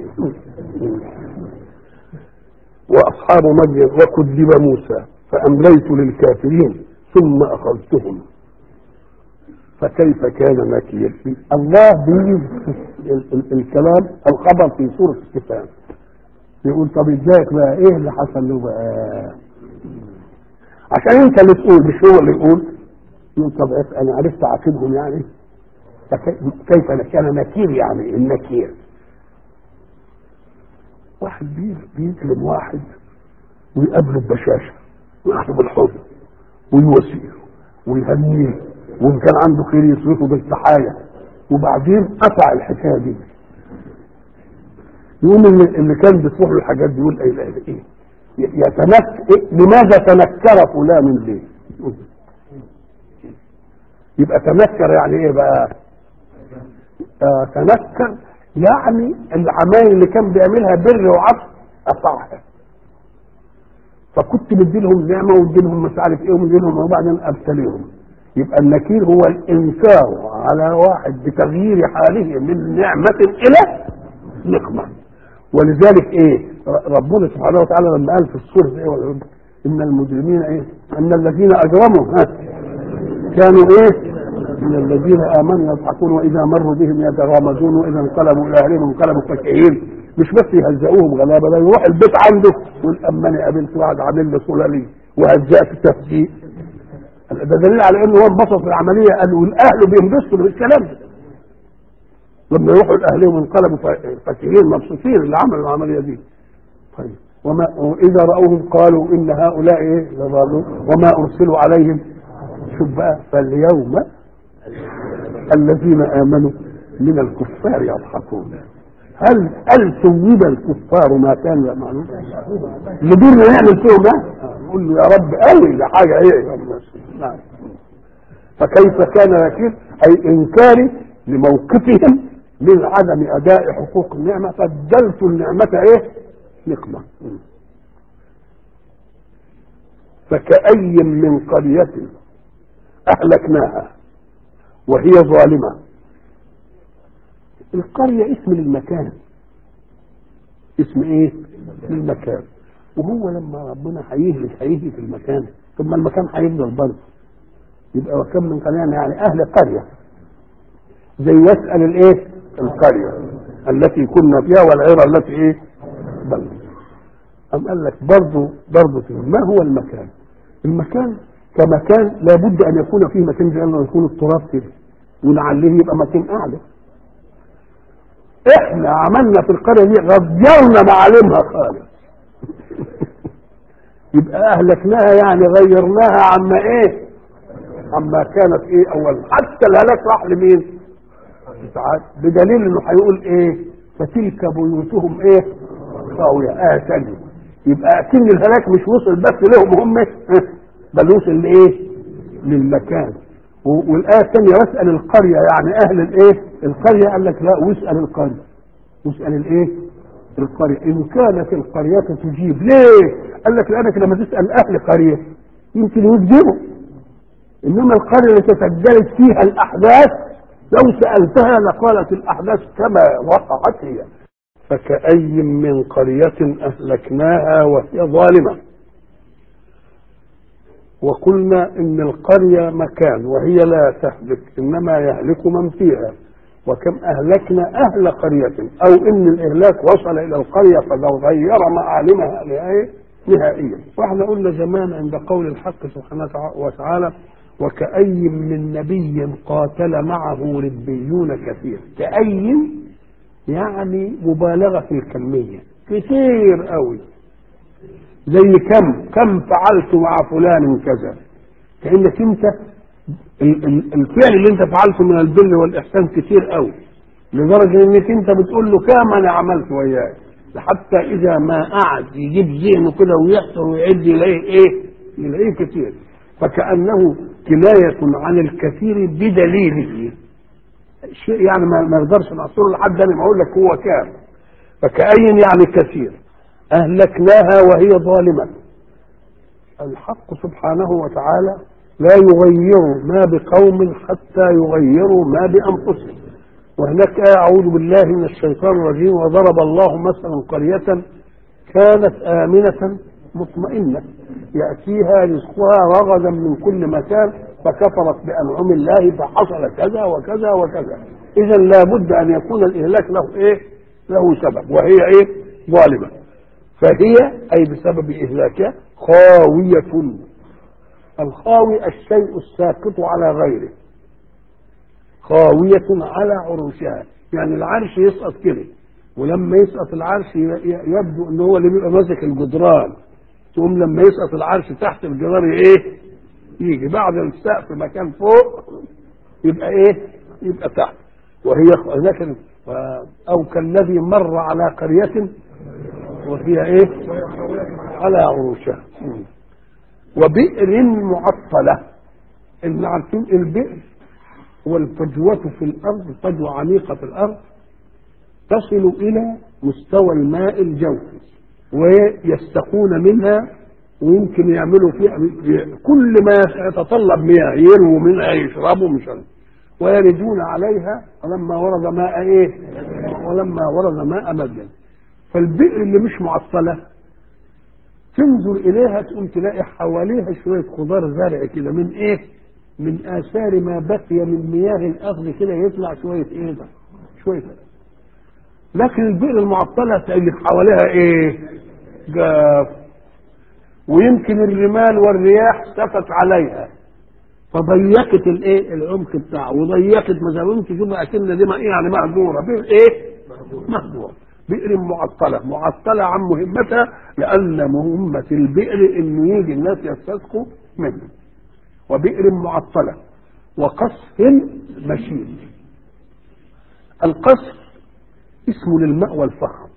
واصحاب مدين وكذب موسى فامليت للكافرين ثم اخذتهم فكيف كان نكير. الله بيجيب الكلام الخبر في سوره استفهام، يقول طب ازيك بقى ايه اللي حصل له بقى؟ عشان انت اللي تقول مش هو اللي يقول. يقول طب انا عرفت اعاقبهم يعني كيف كان نكير. يعني النكير واحد بيكلم واحد ويقابله ببشاشه وياخده بالحضن ويواسيه ويهنيه وان كان عنده خير يصرفه بالتحايا، وبعدين قطع الحكايه دي. يقول اللي, اللي كان بيصلح له الحاجات دي يقول ايه ايه يتنك إيه؟ لماذا تنكر فلان ليه؟ يبقى تنكر يعني ايه بقى؟ آه تنكر يعني العمايل اللي كان بيعملها بر وعطف قطعها، فكنت بديلهم نعمه واديلهم مش عارف ايه ومديلهم وبعدين ابتليهم. يبقى النكير هو الانكار على واحد بتغيير حاله من نعمه الى نقمه. ولذلك ايه ربنا سبحانه وتعالى لما قال في السوره ايه ان المجرمين ايه ان الذين اجرموا ها كانوا ايه من الذين امنوا يضحكون واذا مروا بهم يتغامزون واذا انقلبوا الى اهلهم انقلبوا فكهين. مش بس يهزئوهم غلابه، ده يروح البيت عنده يقول اما انا قابلت واحد عامل لي صلالي وهزأت تهزيء. ده دليل على انه هو انبسط في العمليه. قالوا الاهل بينبسطوا بالكلام ده لما يروحوا لاهلهم انقلبوا فكهين مبسوطين اللي عملوا العمليه دي. طيب وما واذا راوهم قالوا ان هؤلاء ايه لضالون وما ارسلوا عليهم. شوف بقى فاليوم الذين امنوا من الكفار يضحكون. هل هل ثوب الكفار ما كانوا يعملون؟ لدورنا نعمل فيهم ده؟ نقول له يا رب قوي ده حاجه ايه. نعم. فكيف كان نكير اي انكاري لموقفهم من عدم اداء حقوق النعمه فبدلت النعمه ايه؟ نقمه. فكأي من قريه اهلكناها وهي ظالمه. القريه اسم للمكان، اسم ايه؟ للمكان. وهو لما ربنا هيهلك هيهلك في المكان، ثم المكان هيفضل برضه. يبقى وكم من قريه يعني اهل قريه، زي يسأل الايه؟ القريه التي كنا فيها والعيره التي ايه؟ بل أم قال لك برضه برضه ما هو المكان؟ المكان كمكان لابد ان يكون فيه مكان زي انه يكون التراب كده ولعله يبقى مكان اعلى. احنا عملنا في القريه دي غيرنا معالمها خالص. يبقى اهلكناها يعني غيرناها عما ايه؟ عما كانت ايه اول. حتى الهلاك راح لمين؟ بدليل انه هيقول ايه؟ فتلك بيوتهم ايه؟ خاويه. اه ثانيه. يبقى اكن الهلاك مش وصل بس لهم هم بل وصل لايه؟ للمكان. والايه الثانيه واسال القريه يعني اهل الايه؟ القريه. قال لك لا واسال القريه. واسال الايه؟ القريه ان كانت القريه تجيب. ليه؟ قال لك لانك لما تسال اهل قريه يمكن يكذبوا، انما القريه التي تسجلت فيها الاحداث لو سالتها لقالت الاحداث كما وقعت هي. فكأي من قريه اهلكناها وهي ظالمه. وقلنا ان القريه مكان وهي لا تهلك انما يهلك من فيها. وكم أهلكنا أهل قرية، أو إن الإهلاك وصل إلى القرية فغير معالمها نهائيا. وإحنا قلنا زمان عند قول الحق سبحانه وتعالى: وكأي من نبي قاتل معه ربيون كثير. كأي يعني مبالغة في الكمية، كثير قوي، زي كم كم فعلت مع فلان كذا، كأنك انت الفعل اللي انت فعلته من البر والإحسان كثير قوي، لدرجة انك انت بتقول له كم انا عملت وياك، حتى اذا ما قعد يجيب ذهنه كده ويحصر ويعد يلاقيه ايه؟ يلاقيه كثير. فكأنه كناية عن الكثير بدليله، شيء يعني ما نقدرش نحصره لحد انا ما اقول لك هو كام. فكأي يعني كثير أهلكناها وهي ظالمة. الحق سبحانه وتعالى لا يغير ما بقوم حتى يغيروا ما بأنفسهم. وهناك آية: أعوذ بالله من الشيطان الرجيم: وضرب الله مثلا قرية كانت آمنة مطمئنة يأتيها رزقها رغدا من كل مكان فكفرت بأنعم الله فحصل كذا وكذا وكذا. إذا لابد أن يكون الإهلاك له إيه؟ له سبب، وهي إيه؟ ظالمة. فهي أي بسبب إهلاكها خاوية. الخاوي الشيء الساقط على غيره، خاوية على عروشها، يعني العرش يسقط كده، ولما يسقط العرش يبدو ان هو اللي بيبقى ماسك الجدران، تقوم لما يسقط العرش تحت الجدار ايه؟ يجي بعد السقف مكان فوق يبقى ايه؟ يبقى تحت. وهي لكن او كالذي مر على قرية وفيها ايه؟ على عروشها. وبئر معطلة. اللي عارفين البئر هو الفجوة في الارض، فجوة عميقة في الارض تصل الى مستوى الماء الجوفي، ويستقون منها، ويمكن يعملوا فيها كل ما يتطلب مياه، يرووا منها، يشربوا، مش عارف، ويردون عليها ولما ورد ماء ايه؟ ولما ورد ماء مدين. فالبئر اللي مش معطلة تنظر اليها تقوم تلاقي حواليها شوية خضار زرع كده، من ايه؟ من اثار ما بقي من مياه الاخذ كده يطلع شوية ايه ده؟ شوية. لكن البئر المعطلة اللي حواليها ايه؟ جاف، ويمكن الرمال والرياح سفت عليها فضيقت الايه؟ العمق بتاعه، وضيقت مثلا تشوف اكن دي ما ايه يعني مهجوره، بئر ايه؟ مهجوره. بئر معطله، معطله عن مهمتها، لان مهمه البئر انه يجي الناس يستسقوا منه. وبئر معطله وقصف مشيد. القصف اسمه للمأوى الفخم،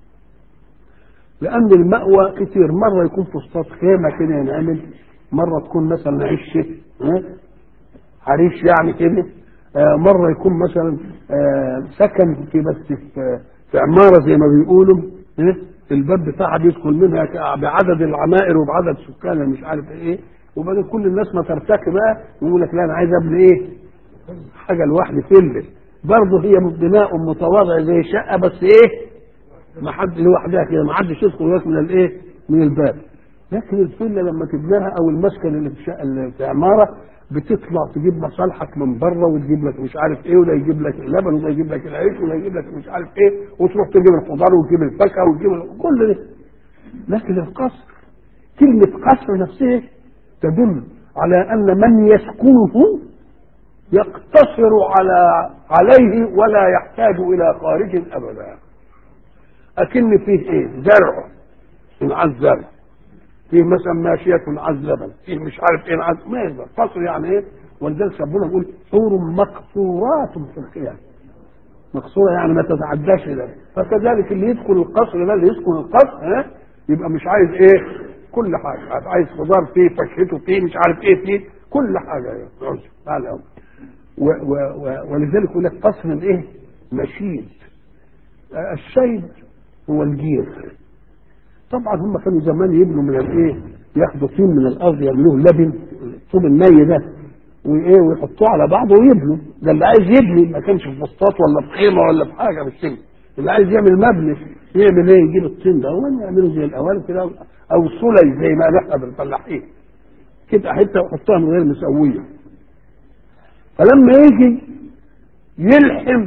لأن المأوى كتير، مرة يكون فسطاط خيمة كده ينعمل، مرة تكون مثلا عشة عريش يعني كده، مرة يكون مثلا سكن في بس في, في عمارة زي ما بيقولوا، الباب بتاعها بيدخل منها بعدد العمائر وبعدد سكانها مش عارف ايه، وبعدين كل الناس ما ترتكب بقى يقول لك لا انا عايز ابني ايه؟ حاجة لوحدي فيلة، برضه هي بناء متواضع زي شقة بس ايه؟ ما حد لوحدها كده، ما حدش يدخل لك من الايه؟ من الباب. لكن الفيلا لما تبناها او المسكن اللي في شقة اللي في عماره بتطلع تجيب مصالحك من بره، وتجيب لك مش عارف ايه، ولا يجيب لك اللبن، ولا يجيب لك العيش، ولا يجيب لك مش عارف ايه، وتروح تجيب الخضار وتجيب الفاكهه وتجيب كل ده. لكن القصر، كلمه قصر نفسها تدل على ان من يسكنه يقتصر على عليه ولا يحتاج الى خارج ابدا. اكن فيه ايه؟ زرع مع الزرع، فيه مثلا ماشيه مع اللبن، فيه مش عارف ايه مع ما يقدر قصر يعني ايه؟ ولذلك ربنا يقول حور مقصورات في الخيام. مقصوره يعني ما تتعداش ده. فكذلك اللي يدخل القصر ده، اللي يسكن القصر ها، يبقى مش عايز ايه؟ كل حاجه، عايز خضار فيه، فاكهته فيه، مش عارف ايه فيه، كل حاجه يعني. تعالى ولذلك يقول لك قصر ايه؟ مشيد. الشيد هو الجير. طبعا هم كانوا زمان يبنوا من الايه؟ ياخدوا طين من الارض يعملوه لبن، الطوب الني ده، وايه؟ ويحطوه على بعضه ويبنوا. ده اللي عايز يبني، ما كانش في فسطاط ولا في خيمه ولا في حاجه بالسن. اللي عايز يعمل مبنى يعمل ايه؟ يجيب الطين ده ويعمله زي الاوان كده، او صلي زي ما نحن بالفلاحين كده، حته ويحطها من غير مسويه. فلما يجي يلحم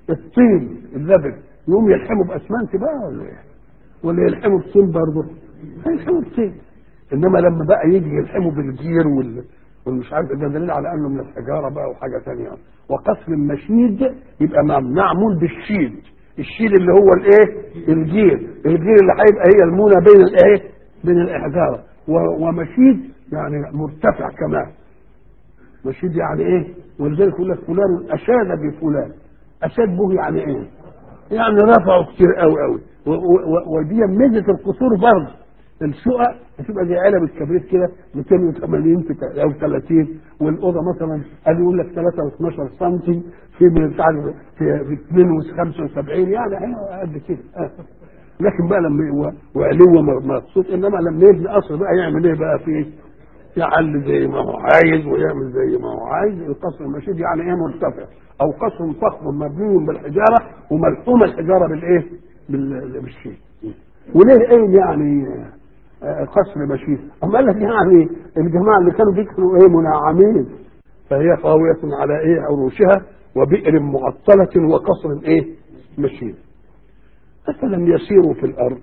الطين اللبن يقوم يلحموا باسمنت بقى ولا ايه؟ ولا يلحموا بطين برضه؟ هيلحموا بطين. انما لما بقى يجي يلحموا بالجير وال والمش عارف، ده دليل على انه من الحجاره بقى وحاجه ثانيه. وقصر المشيد يبقى معمول بالشيد، الشيد اللي هو الايه؟ الجير، الجير اللي هيبقى هي المونه بين الايه؟ بين الاحجاره. ومشيد يعني مرتفع كمان. مشيد يعني ايه؟ ولذلك يقول لك فلان اشاد بفلان. اشاد به يعني ايه؟ يعني رفعوا كتير قوي قوي. ودي ميزه القصور برضه. الشقق بتبقى زي علب الكبريت كده مئتين وثمانين في او ثلاثين، والاوضه مثلا قال يقول لك ثلاثة واثناشر سم في من بتاع في في اثنين وخمسة وسبعين، يعني قد كده. لكن بقى لما وعلوه مقصود، انما لما يبني قصر بقى يعمل ايه بقى فيه؟ يعلي زي ما هو عايز ويعمل زي ما هو عايز. القصر المشيد يعني ايه؟ مرتفع، او قصر فخم مبني بالحجاره وملحومه الحجاره بالايه؟ بالشيء. وليه ايه يعني قصر مشيد؟ اما قال لك يعني الجماعه اللي كانوا بيكتبوا ايه؟ منعمين. فهي خاويه على ايه؟ عروشها وبئر معطله وقصر ايه؟ مشيد. افلم يسيروا في الارض.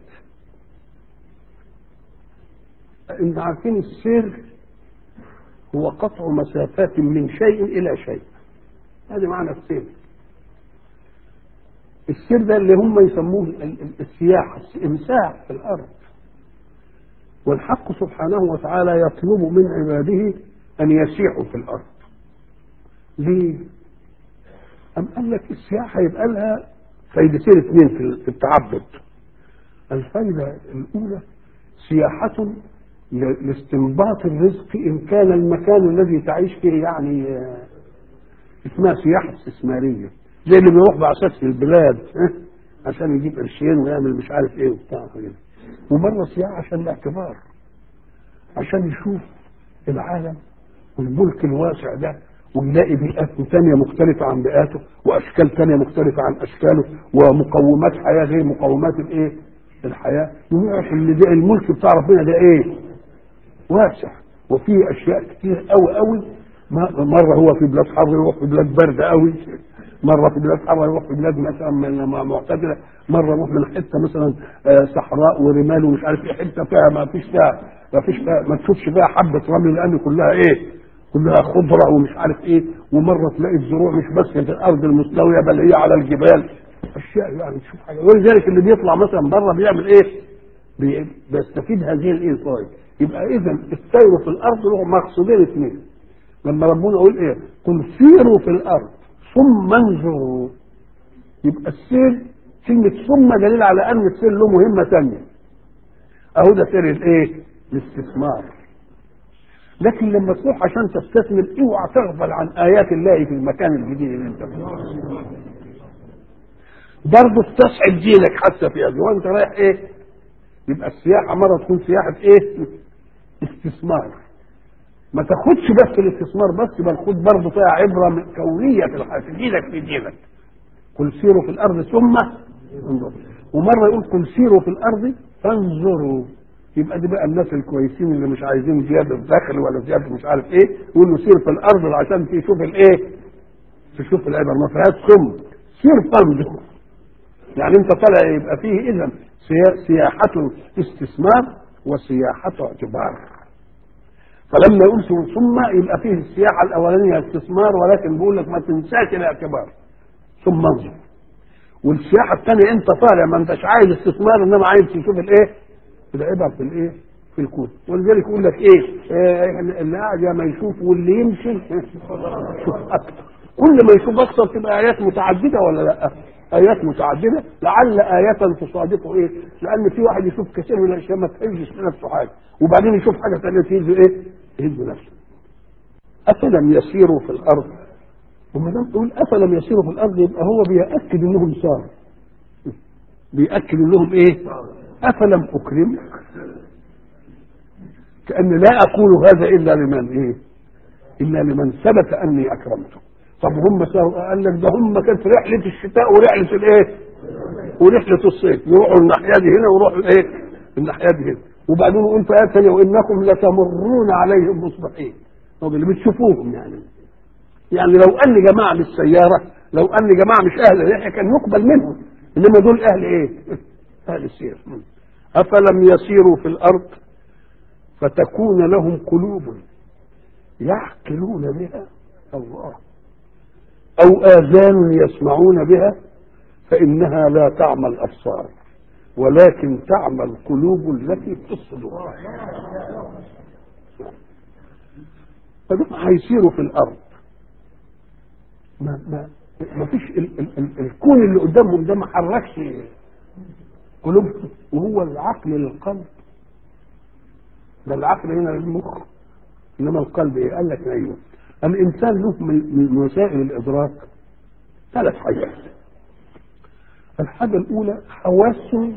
انت عارفين السير هو قطع مسافات من شيء الى شيء. هذا معنى السير. السير ده اللي هم يسموه السياحه، الامساح في الارض. والحق سبحانه وتعالى يطلب من عباده ان يسيحوا في الارض. ليه؟ أم قال لك السياحه يبقى لها فايدتين اثنين في التعبد. الفائده الاولى سياحه لاستنباط الرزق ان كان المكان الذي تعيش فيه يعني اسمها سياحه استثماريه، زي اللي بيروح بعثات في البلاد عشان يجيب قرشين ويعمل مش عارف ايه وبتاع كده. ومره سياحه عشان الاعتبار، عشان يشوف العالم والملك الواسع ده ويلاقي بيئات ثانيه مختلفه عن بيئاته واشكال ثانيه مختلفه عن اشكاله ومقومات حياه غير مقومات الايه؟ الحياه. ويعرف ان ده الملك بتاع ربنا ده ايه؟ واسع وفيه اشياء كتير قوي قوي. مره هو في بلاد حر يروح في بلاد بارده قوي، مره في بلاد حر يروح في بلاد مثلا معتدله، مره يروح من حته مثلا صحراء ورمال ومش عارف ايه، حته فيها ما فيش فيها ما فيش فيها ما تشوفش فيها حبه رمل لان كلها ايه؟ كلها خضره ومش عارف ايه. ومره تلاقي الزروع مش بس في الارض المستويه بل هي على الجبال. اشياء يعني تشوف حاجه. ولذلك اللي بيطلع مثلا بره بيعمل ايه؟ بيستفيد هذه الانصاف. يبقى اذا السير في الارض له مقصودين اثنين. لما ربنا يقول ايه؟ قل سيروا في الارض ثم انظروا، يبقى السير كلمه ثم دليل على ان السير له مهمه ثانيه. اهو ده سير الايه؟ الاستثمار. لكن لما تروح عشان تستثمر اوعى تغفل عن ايات الله في المكان الجديد اللي انت فيه. برضه تسعد دينك حتى في هذا وانت رايح ايه؟ يبقى السياحه مره تكون سياحه ايه؟ استثمار. ما تاخدش بس الاستثمار بس، بل خد برضه فيها عبره كونيه في الحياه تفيدك في دينك. قل سيروا في الارض ثم انظروا. ومره يقول قل سيروا في الارض فانظروا. يبقى دي بقى الناس الكويسين اللي مش عايزين زياده دخل ولا زياده مش عارف ايه، يقولوا سير في الارض عشان تشوف الايه؟ تشوف العبر. ما فيهاش ثم، سير فانظر. يعني انت طالع يبقى فيه اذا سياحه استثمار وسياحه اعتبار. فلما يقول ثم يبقى فيه السياحه الاولانيه استثمار، ولكن بيقول لك ما تنساش الاعتبار ثم انظر. والسياحه الثانيه انت طالع ما انتش عايز استثمار انما عايز تشوف الايه؟ العبر في الايه؟ في الكون. ولذلك يقول لك ايه؟ آه اللي قاعد ما يشوف واللي يمشي يشوف اكثر. كل ما يشوف اكثر تبقى ايات متعدده ولا لا؟ ايات متعدده لعل ايه تصادفه ايه؟ لان في واحد يشوف كثير من الاشياء ما تهزش في نفسه حاجه وبعدين يشوف حاجه ثانيه تهز ايه؟ تهز نفسه. افلم يسيروا في الارض. وما دام تقول افلم يسيروا في الارض يبقى هو بيأكد انهم صار. بيأكد انهم ايه؟ افلم اكرمك. كأن لا اقول هذا الا لمن ايه؟ الا لمن ثبت اني اكرمته. طب هم قال لك ده هم كانت رحله الشتاء ورحله الايه؟ ورحله الصيف، يروحوا الناحيه دي هنا ويروحوا الايه؟ الناحيه دي هنا. وبعدين يقول في ايه ثانيه وانكم لتمرون عليهم مصبحين. طب اللي بتشوفوهم يعني يعني لو ان جماعه بالسياره لو ان جماعه مش اهل اللحيه كان يقبل منهم، انما دول اهل ايه؟ اهل السير. افلم يسيروا في الارض فتكون لهم قلوب يعقلون بها الله او اذان يسمعون بها فانها لا تعمى الابصار ولكن تعمى القلوب التي في الصدور. فدول هيسيروا في الارض، ما ما ما فيش ال ال ال الكون اللي قدامهم ده ما حركش قلوبهم، وهو العقل للقلب ده، العقل هنا للمخ انما القلب ايه؟ قال لك ايوه الانسان له من وسائل الادراك ثلاث حاجات. الحاجه الاولى حواسه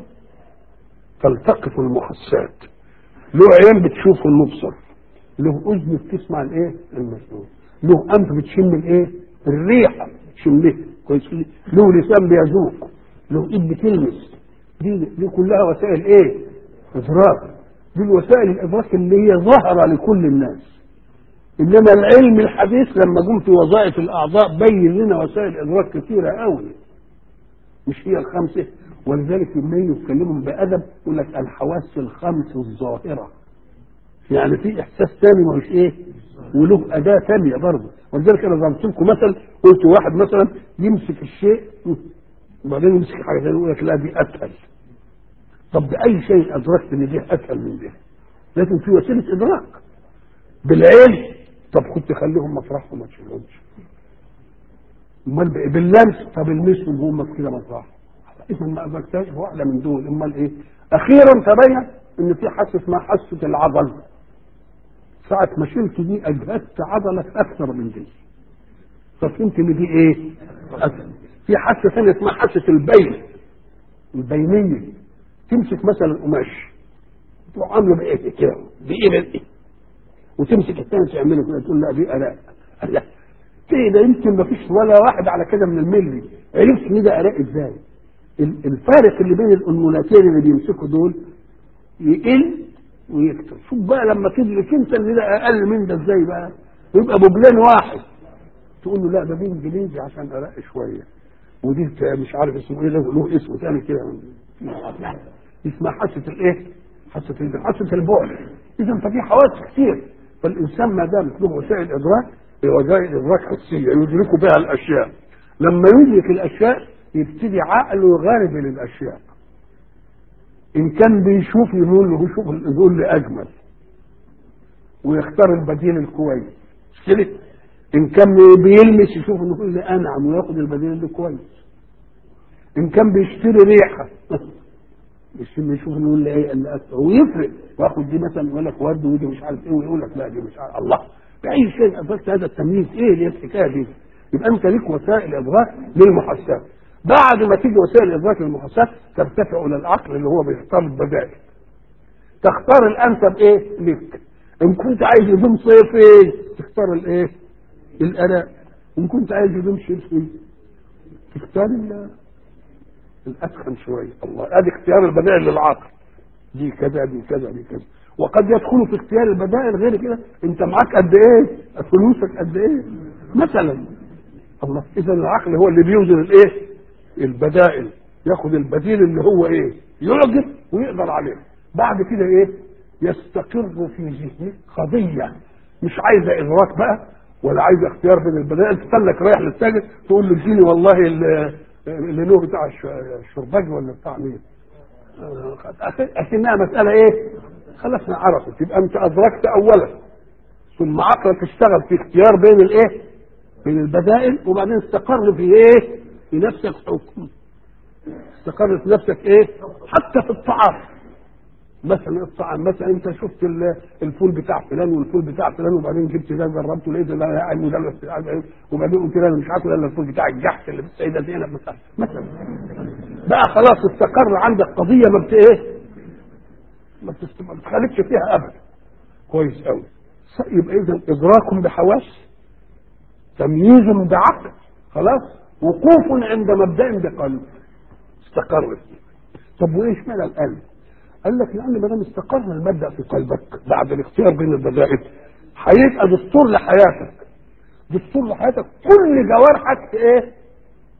تلتقط المحسات، له عين بتشوف المبصر، له اذن بتسمع الايه؟ المسموع، له انف بتشم الايه؟ الريحه تشمها كويس، له لسان بيذوق، له ايد بتلمس. دي دي كلها وسائل ايه؟ ادراك. دي الوسائل الادراك اللي هي ظاهره لكل الناس. انما العلم الحديث لما جم في وظائف الاعضاء بين لنا وسائل ادراك كثيره قوي مش هي الخمسه. ولذلك لما يتكلموا بادب يقول لك الحواس الخمس الظاهره، يعني في احساس ثاني مش ايه؟ وله اداه ثانيه برضه. ولذلك انا ضربت لكم مثل، قلت واحد مثلا يمسك الشيء وبعدين يمسك حاجه ثانيه يقول لك لا دي اسهل. طب باي شيء ادركت ان دي اسهل من دي؟ لكن في وسيله ادراك بالعلم. طب كنت خليهم مطرحهم ما تشيلهمش. امال باللمس، طب المسهم هم كده مطرحهم. اذا ما ادركتهاش واحده من دول، امال ايه؟ اخيرا تبين ان في حاسه اسمها حاسه العضل. ساعه ما شلت دي اجهدت عضله اكثر من دي، ففهمت ان دي ايه؟ أكثر. في حاسه ثانيه اسمها حاسه البين، البينيه. تمسك مثلا القماش تروح عامله بايه كده بايه بايه، وتمسك الثاني تعمله كده تقول لا دي الاء. لا كده يمكن ما فيش ولا واحد على كده من الملي عرفت ان ده الاء ازاي. الفارق اللي بين الانمولتين اللي بيمسكوا دول يقل ويكتر. شوف بقى لما تدرك انت ان ده اقل من ده ازاي بقى، ويبقى بوبلين واحد تقول له لا ده دي انجليزي عشان ارق شويه، ودي مش عارف اسمه ايه، له اسمه ثاني كده اسمها حاسه الايه؟ حاسه البعد، حاسه البعد. اذا ففي حواس كتير. فالانسان ما دام له وسائل ادراك، وسائل ادراك حسيه يدرك بها الاشياء. لما يدرك الاشياء يبتدي عقله يغارب الاشياء. ان كان بيشوف يقول له شوف يقول لي اجمل ويختار البديل الكويس كده. ان كان بيلمس يشوف انه يقول لي انعم وياخد البديل اللي كويس. ان كان بيشتري ريحه مش يشوف انه يقول لي ايه اللي اكثر ويفرق، واخد دي مثلا يقول لك ورد ودي مش عارف ايه، ويقول لك لا دي مش عارف الله باي شيء ادركت هذا التمييز. ايه اللي الحكايه دي؟ يبقى انت ليك وسائل ادراك للمحسات. بعد ما تيجي وسائل ادراك للمحسات ترتفع الى العقل اللي هو بيختار البدائل. تختار الانسب ايه لك. ان كنت عايز هدوم صيفي تختار الايه؟ الالاء. ان كنت عايز هدوم شتوي تختار الاسخن شويه. الله ادي اختيار البدائل للعقل. دي كذا دي كذا دي كذا. وقد يدخل في اختيار البدائل غير كده انت معاك قد ايه؟ فلوسك قد ايه؟ مثلا. الله اذا العقل هو اللي بيوزن الايه؟ البدائل، ياخد البديل اللي هو ايه؟ يعجب ويقدر عليه. بعد كده ايه؟ يستقر في ذهنه قضيه مش عايزه ادراك بقى ولا عايزه اختيار بين البدائل. تستنك رايح للتاجر تقول له اديني والله اللي له بتاع الشرباج ولا بتاع مين؟ اكنها مساله ايه؟ خلاص عرفت. يبقى انت ادركت اولا ثم عقلك اشتغل في اختيار بين الايه؟ بين البدائل، وبعدين استقر في ايه؟ في نفسك حكم. استقر في نفسك ايه؟ حتى في الطعام. مثلا الطعام مثلا انت شفت الفول بتاع فلان والفول بتاع فلان، وبعدين جبت ده جربته لقيت لا يا عم ده، وبعدين قلت له انا مش هاكل الا الفول بتاع الجحش اللي بالسيده زينب مثلا. مثلا بقى خلاص استقر عندك قضيه ما بت ايه؟ ما بتخالفش فيها ابدا. كويس قوي. يبقى اذا ادراك بحواس، تمييز بعقل، خلاص، وقوف عند مبدا بقلب استقر فيه. طب وايش معنى القلب؟ قال لك لان ما دام استقر المبدا في قلبك بعد الاختيار بين البدائل هيبقى دستور لحياتك. دستور لحياتك كل جوارحك ايه؟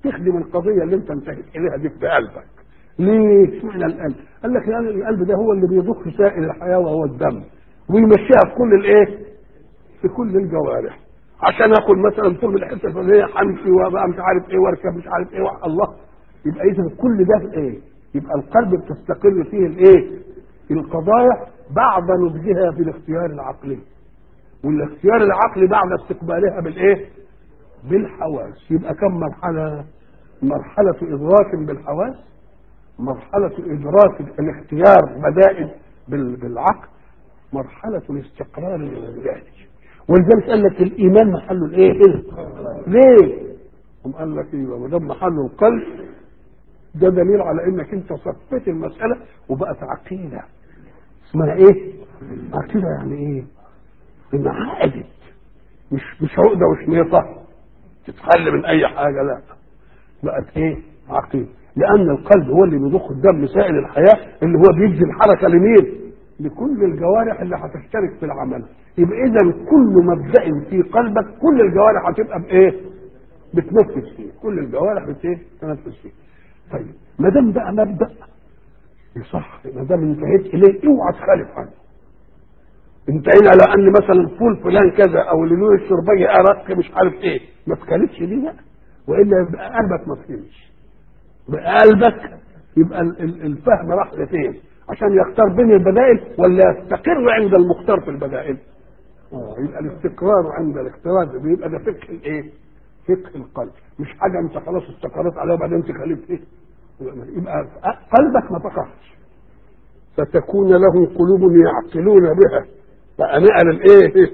تخدم القضيه اللي انت انتهيت اليها دي بقلبك. ليه؟ اشمعنى القلب؟ قال لك لان القلب ده هو اللي بيضخ سائل الحياه وهو الدم، ويمشيها في كل الايه؟ في كل الجوارح. عشان اكل مثلا طول الحته الفلانيه همشي وابقى مش عارف ايه واركب مش عارف ايه الله. يبقى اذا كل ده في ايه؟ يبقى القلب بتستقل فيه الايه؟ القضايا بعد نضجها في الاختيار العقلي، والاختيار العقلي بعد استقبالها بالايه؟ بالحواس. يبقى كم مرحله؟ مرحله ادراك بالحواس، مرحله ادراك الاختيار بدائل بالعقل، مرحله الاستقرار الذاتي. ولذلك قال لك الايمان محله الايه؟ ليه؟ هم قال لك ايوه ما دام محله القلب ده دليل على انك انت صفيت المساله وبقت عقيده. اسمها ايه؟ عقيده. يعني ايه؟ انعقدت، مش مش عقده وشميطه تتحل من اي حاجه، لا، بقت ايه؟ عقيده. لان القلب هو اللي بيضخ الدم سائل الحياه، اللي هو بيجزي الحركه لمين؟ لكل الجوارح اللي هتشترك في العمل. يبقى اذا كل مبدا في قلبك كل الجوارح هتبقى بايه؟ بتنفذ فيه، كل الجوارح بت تنفذ فيه. طيب ما دام بقى مبدا يصح، ما دام انتهيت اليه اوعى تخالف عنه. انتهينا على ان مثلا فول فلان كذا او اللون الشربيه ارق مش عارف ايه، ما تخالفش دي بقى، والا يبقى قلبك ما فهمش. بقى قلبك يبقى الفهم راح لفين؟ عشان يختار بين البدائل ولا يستقر عند المختار في البدائل؟ اه يبقى الاستقرار عند الاختيار بيبقى ده فقه الايه؟ فقه القلب، مش حاجه انت خلاص استقريت عليها وبعدين تخالف ايه؟ يبقى قلبك ما تقعش. فتكون لهم قلوب يعقلون بها. بقى نقل الايه؟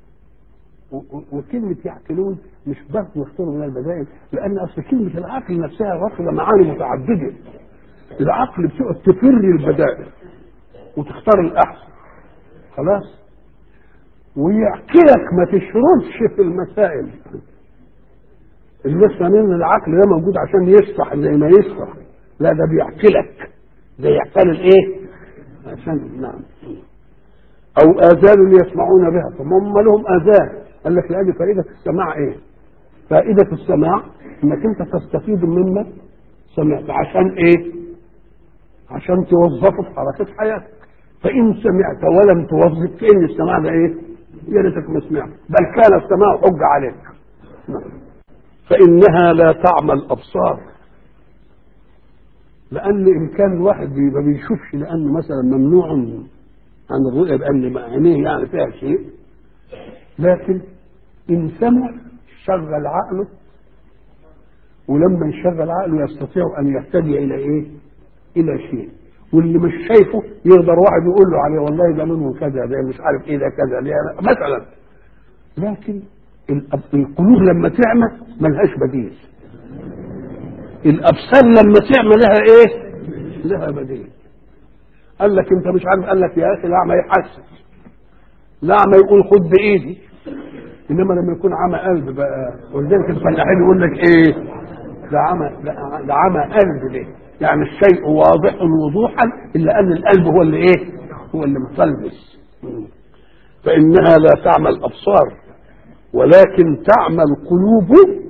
وكلمه يعقلون مش بس يختاروا من البدائل، لان اصل كلمه العقل نفسها واخده معاني متعدده. العقل بتبقى تفر البدائل وتختار الاحسن خلاص، ويعقلك ما تشردش في المسائل. الناس فاهمين العقل ده موجود عشان يصلح زي ما يصلح، لا ده بيعقلك، ده يعقل الايه؟ عشان نعم. او اذان يسمعون بها، فهم لهم اذان. قال لك لان فائده السماع ايه؟ فائده السماع انك انت تستفيد مما سمعت. عشان ايه؟ عشان توظفه في حركه حياتك. فان سمعت ولم توظف كأن السماع ده ايه؟ يا ريتك ما سمعت، بل كان السماع حجه عليك. فانها لا تعمى الابصار، لان امكان الواحد ما بيشوفش لانه مثلا ممنوع عن الرؤيه بان عينيه يعني فيها شيء، لكن ان سمع شغل عقله، ولما يشغل عقله يستطيع ان يهتدي الى ايه؟ الى شيء. واللي مش شايفه يقدر واحد يقول له عليه والله ده لونه كذا، ده مش عارف ايه، ده كذا مثلا. لكن القلوب لما تعمى ملهاش بديل. الابصار لما تعمى لها ايه؟ لها بديل. قال لك انت مش عارف، قال لك يا اخي الاعمى يحسس، الاعمى يقول خد بايدي، انما لما يكون عمى قلب بقى. ولذلك الفلاحين يقول لك ايه؟ ده عمى، ده عمى قلب ليه؟ يعني الشيء واضح وضوحا الا ان القلب هو اللي ايه؟ هو اللي متلبس. فانها لا تعمى الابصار ولكن تعمى القلوب.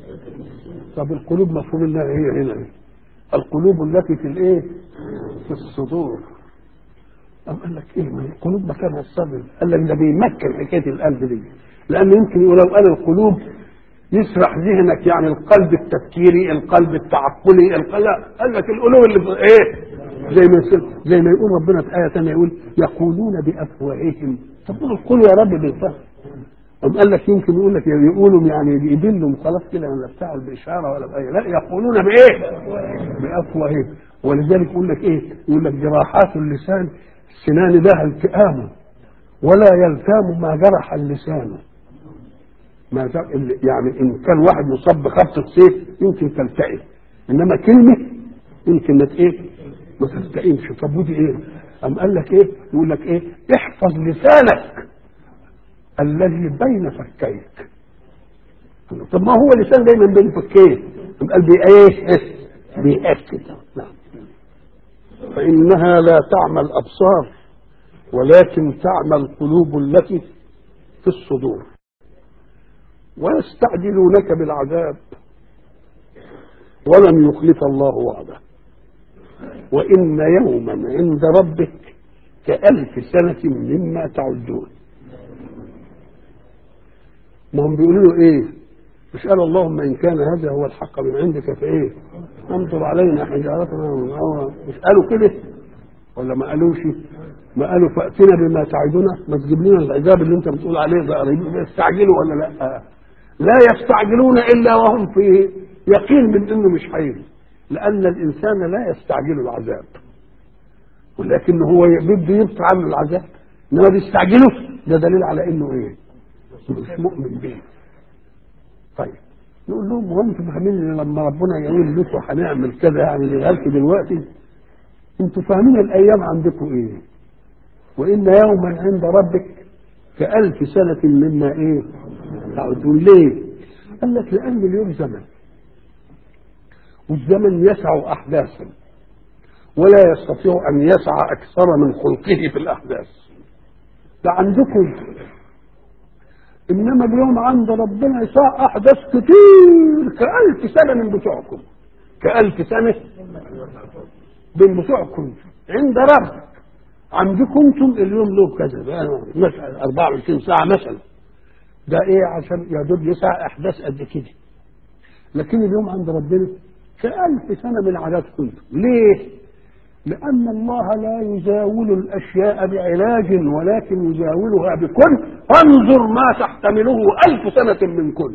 طب القلوب مفهوم انها هي هنا القلوب التي في الايه؟ في الصدور. أم قال لك ايه؟ ما القلوب مكانها الصدر. قال لك ده بيمكن حكايه القلب دي، لان يمكن ولو قال القلوب يسرح ذهنك، يعني القلب التفكيري، القلب التعقلي، القلب. قال لك القلوب اللي في ايه؟ زي ما يصير زي ما يقول ربنا في ايه ثانيه يقول يقولون بافواههم. طب قولوا يا رب بالفهم. أم قال لك يمكن يقول لك يقولوا يعني يدلهم خلاص كده ما بتاعوا باشاره ولا بايه، لا يقولون بايه؟ بافواههم. ولذلك يقول لك ايه؟ يقول لك جراحات اللسان السنان لها التئام ولا يلتام ما جرح اللسان. ما يعني ان كان واحد مصاب بخبطه سيف يمكن تلتئم، انما كلمه يمكن ما ايه؟ ما تلتئمش. طب ودي ايه؟ أم قال لك ايه؟ يقول لك ايه؟ احفظ لسانك الذي بين فكيك. طب ما هو لسان دايما بين فكيك، قال بايه؟ بيأكد. نعم. فإنها لا تعمى الأبصار ولكن تعمى القلوب التي في الصدور. ويستعجلونك بالعذاب ولن يخلف الله وعده. وإن يوما عند ربك كألف سنة مما تعدون. ما هم بيقولوا له ايه؟ مش قال اللهم ان كان هذا هو الحق من عندك فايه؟ امطر علينا حجارتنا. مش قالوا كده ولا ما قالوش؟ ما قالوا فأتنا بما تعدنا، ما تجيب لنا العذاب اللي انت بتقول عليه ده قريب. يستعجلوا ولا لا؟ لا يستعجلون الا وهم في يقين من انه مش هيجي، لان الانسان لا يستعجل العذاب، ولكن هو بده يبطل عنه العذاب، انما بيستعجله. ده دليل على انه ايه؟ مش مؤمن به. طيب نقول لهم هو انتم فاهمين ان لما ربنا يقول لكم هنعمل كذا يعني لغايه دلوقتي انتم فاهمين الايام عندكم ايه؟ وان يوما عند ربك كألف سنة مما ايه تعدون. ليه؟ قال لك لان اليوم زمن، والزمن يسع احداثا ولا يستطيع ان يسع اكثر من خلقه في الاحداث. ده عندكم، انما اليوم عند ربنا يسع احداث كتير كألف سنة من بتوعكم، كألف سنة من بتوعكم عند رب. عندكم انتم اليوم له كذا مثلا أربعة وعشرين ساعة مثلا، ده ايه؟ عشان يدل يسع احداث قد كده. لكن اليوم عند ربنا كألف سنة من عاداتكم. ليه؟ لأن الله لا يزاول الأشياء بعلاج ولكن يزاولها بكل. انظر ما تحتمله ألف سنة من كل.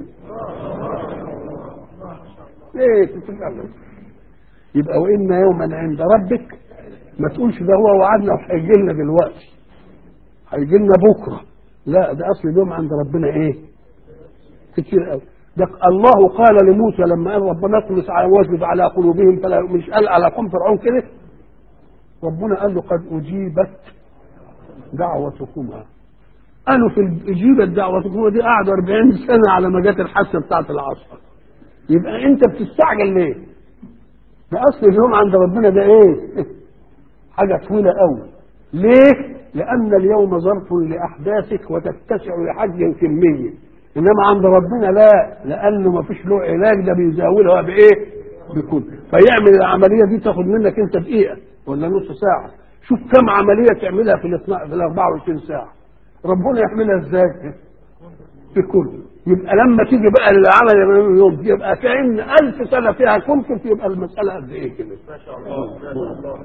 ايه تتكلم؟ يبقى وإن يوما عند ربك ما تقولش ده هو وعدنا وهيجي لنا دلوقتي، هيجي لنا بكره. لا، ده اصل اليوم عند ربنا ايه؟ كتير قوي. ده الله قال لموسى لما قال ربنا اطمس على واسجد على قلوبهم فلا، مش قال على قوم فرعون كده؟ ربنا قال له قد اجيبت دعوتكما. قالوا في اجيبت دعوتكما دي قعدوا أربعين سنة على ما جت الحاسه بتاعت العصر. يبقى انت بتستعجل ليه؟ ده اصل اليوم عند ربنا ده ايه؟ حاجة طويلة قوي. ليه؟ لأن اليوم ظرف لأحداثك وتتسع لحجم كمية، إنما عند ربنا لا، لأنه ما فيش له علاج، ده بيزاولها بإيه؟ بكل. فيعمل العملية دي تاخد منك أنت دقيقة ولا نص ساعة. شوف كم عملية تعملها في ال أربعة وعشرين ساعة، ربنا يعملها إزاي؟ بكل. يبقى لما تيجي بقى العمل يوم يبقى كأن ألف سنة فيها كنت، يبقى المسألة قد إيه كده؟ ما شاء الله.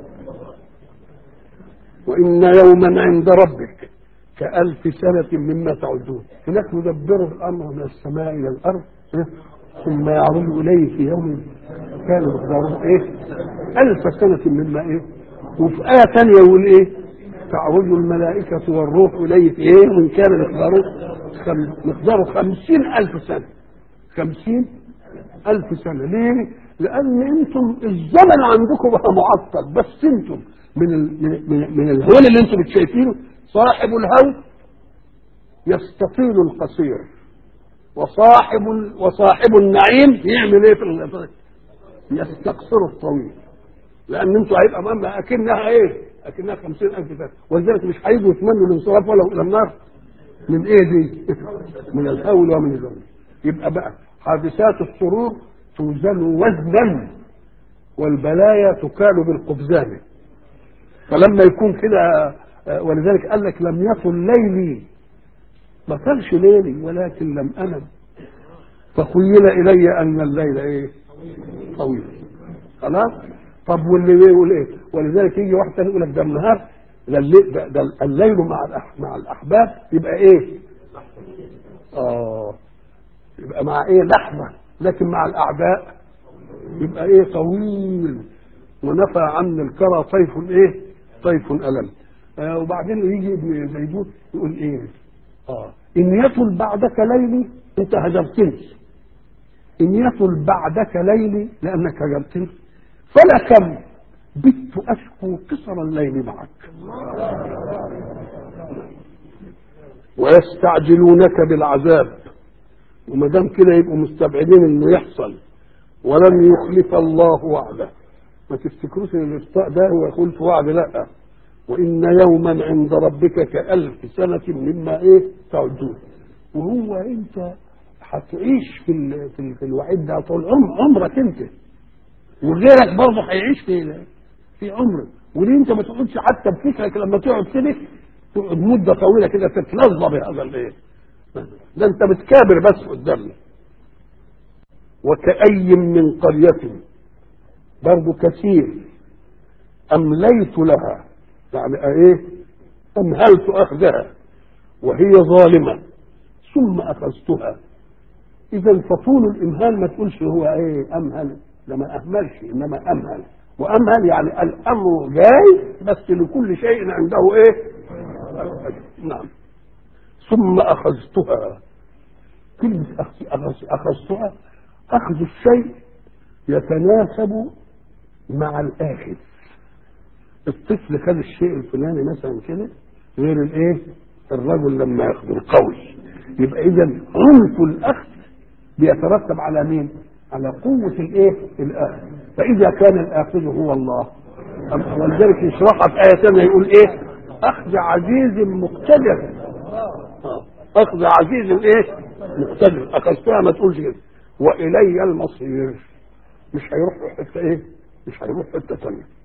وإن يوما عند ربك كألف سنة مما تعدون. هناك يدبر الأمر من السماء إلى الأرض ثم يعرض إليه في يوم كان مقداره إيه؟ ألف سنة مما إيه؟ وفي آية ثانية يقول إيه؟ تعرض الملائكة والروح إليه في إيه؟ وإن كان مقداره مقداره خمسين ألف سنة. خمسين ألف سنة. ليه؟ لأن أنتم الزمن عندكم بقى معطل، بس أنتم من ال من, من الهول اللي انتم شايفينه. صاحب الهول يستطيل القصير، وصاحب وصاحب النعيم يعمل ايه في يستقصر الطويل، لان انتم هيبقى امامها اكنها ايه؟ اكنها خمسين ألف سنة. ولذلك مش هيجوا يتمنوا الانصراف ولا الى النار. من ايه دي؟ من الهول ومن الهول. يبقى بقى حادثات السرور توزن وزنا والبلايا تكال بالقبزان. فلما يكون كده، ولذلك قال لك لم يطل ليلي، ما طالش ليلي ولكن لم انم فخيل الي ان الليل ايه؟ طويل. خلاص. طب واللي يقول ايه؟ ولذلك يجي واحد ثاني يقول لك ده النهار، ده الليل, ده, ده الليل مع مع الاحباب يبقى ايه؟ اه يبقى مع ايه؟ لحظه، لكن مع الاعداء يبقى ايه؟ طويل. ونفى عن الكرى طيف ايه؟ طيف ألم. آه وبعدين يجي ابن زيدون يقول ايه؟ اه ان يطل بعدك ليلي انت هجرتني، ان يطل بعدك ليلي لانك هجرتني، فلكم بت اشكو قصر الليل معك. ويستعجلونك بالعذاب، وما دام كده يبقوا مستبعدين انه يحصل، ولن يخلف الله وعده. ما تفتكروش ان الاخطاء ده هو يقول في وعد، لا. وان يوما عند ربك كألف سنة مما ايه تعدون. وهو انت هتعيش في ال... في, ال... في الوعيد ده طول عمرك انت، وغيرك برضه هيعيش في في عمرك. وليه انت ما تقعدش حتى بفكرك لما تقعد كده تقعد مده طويله كده تتلظى بهذا الايه؟ ده انت بتكابر بس قدامنا. وكأي من قرية برضه كثير أمليت لها، يعني ايه؟ أمهلت أخذها وهي ظالمة ثم أخذتها. إذا فطول الإمهال ما تقولش هو ايه أمهل، ده ما أهملش إنما أمهل. وأمهل يعني الأمر جاي بس لكل شيء عنده ايه؟ نعم. ثم أخذتها، كلمة أخذتها أخذ الشيء يتناسب مع الآخذ. الطفل خد الشيء الفلاني مثلا كده غير الايه؟ الرجل لما ياخذ القوي. يبقى إذا عنف الأخذ بيترتب على مين؟ على قوة الايه؟ الآخذ. فإذا كان الآخذ هو الله، ولذلك يشرحها في آية ثانية يقول ايه؟ أخذ عزيز مقتدر. أخذ عزيز ايه؟ مقتدر. أخذتها ما تقولش كده. وإلي المصير، مش هيروح حتة ايه؟ مش هيروح حتة ثانية.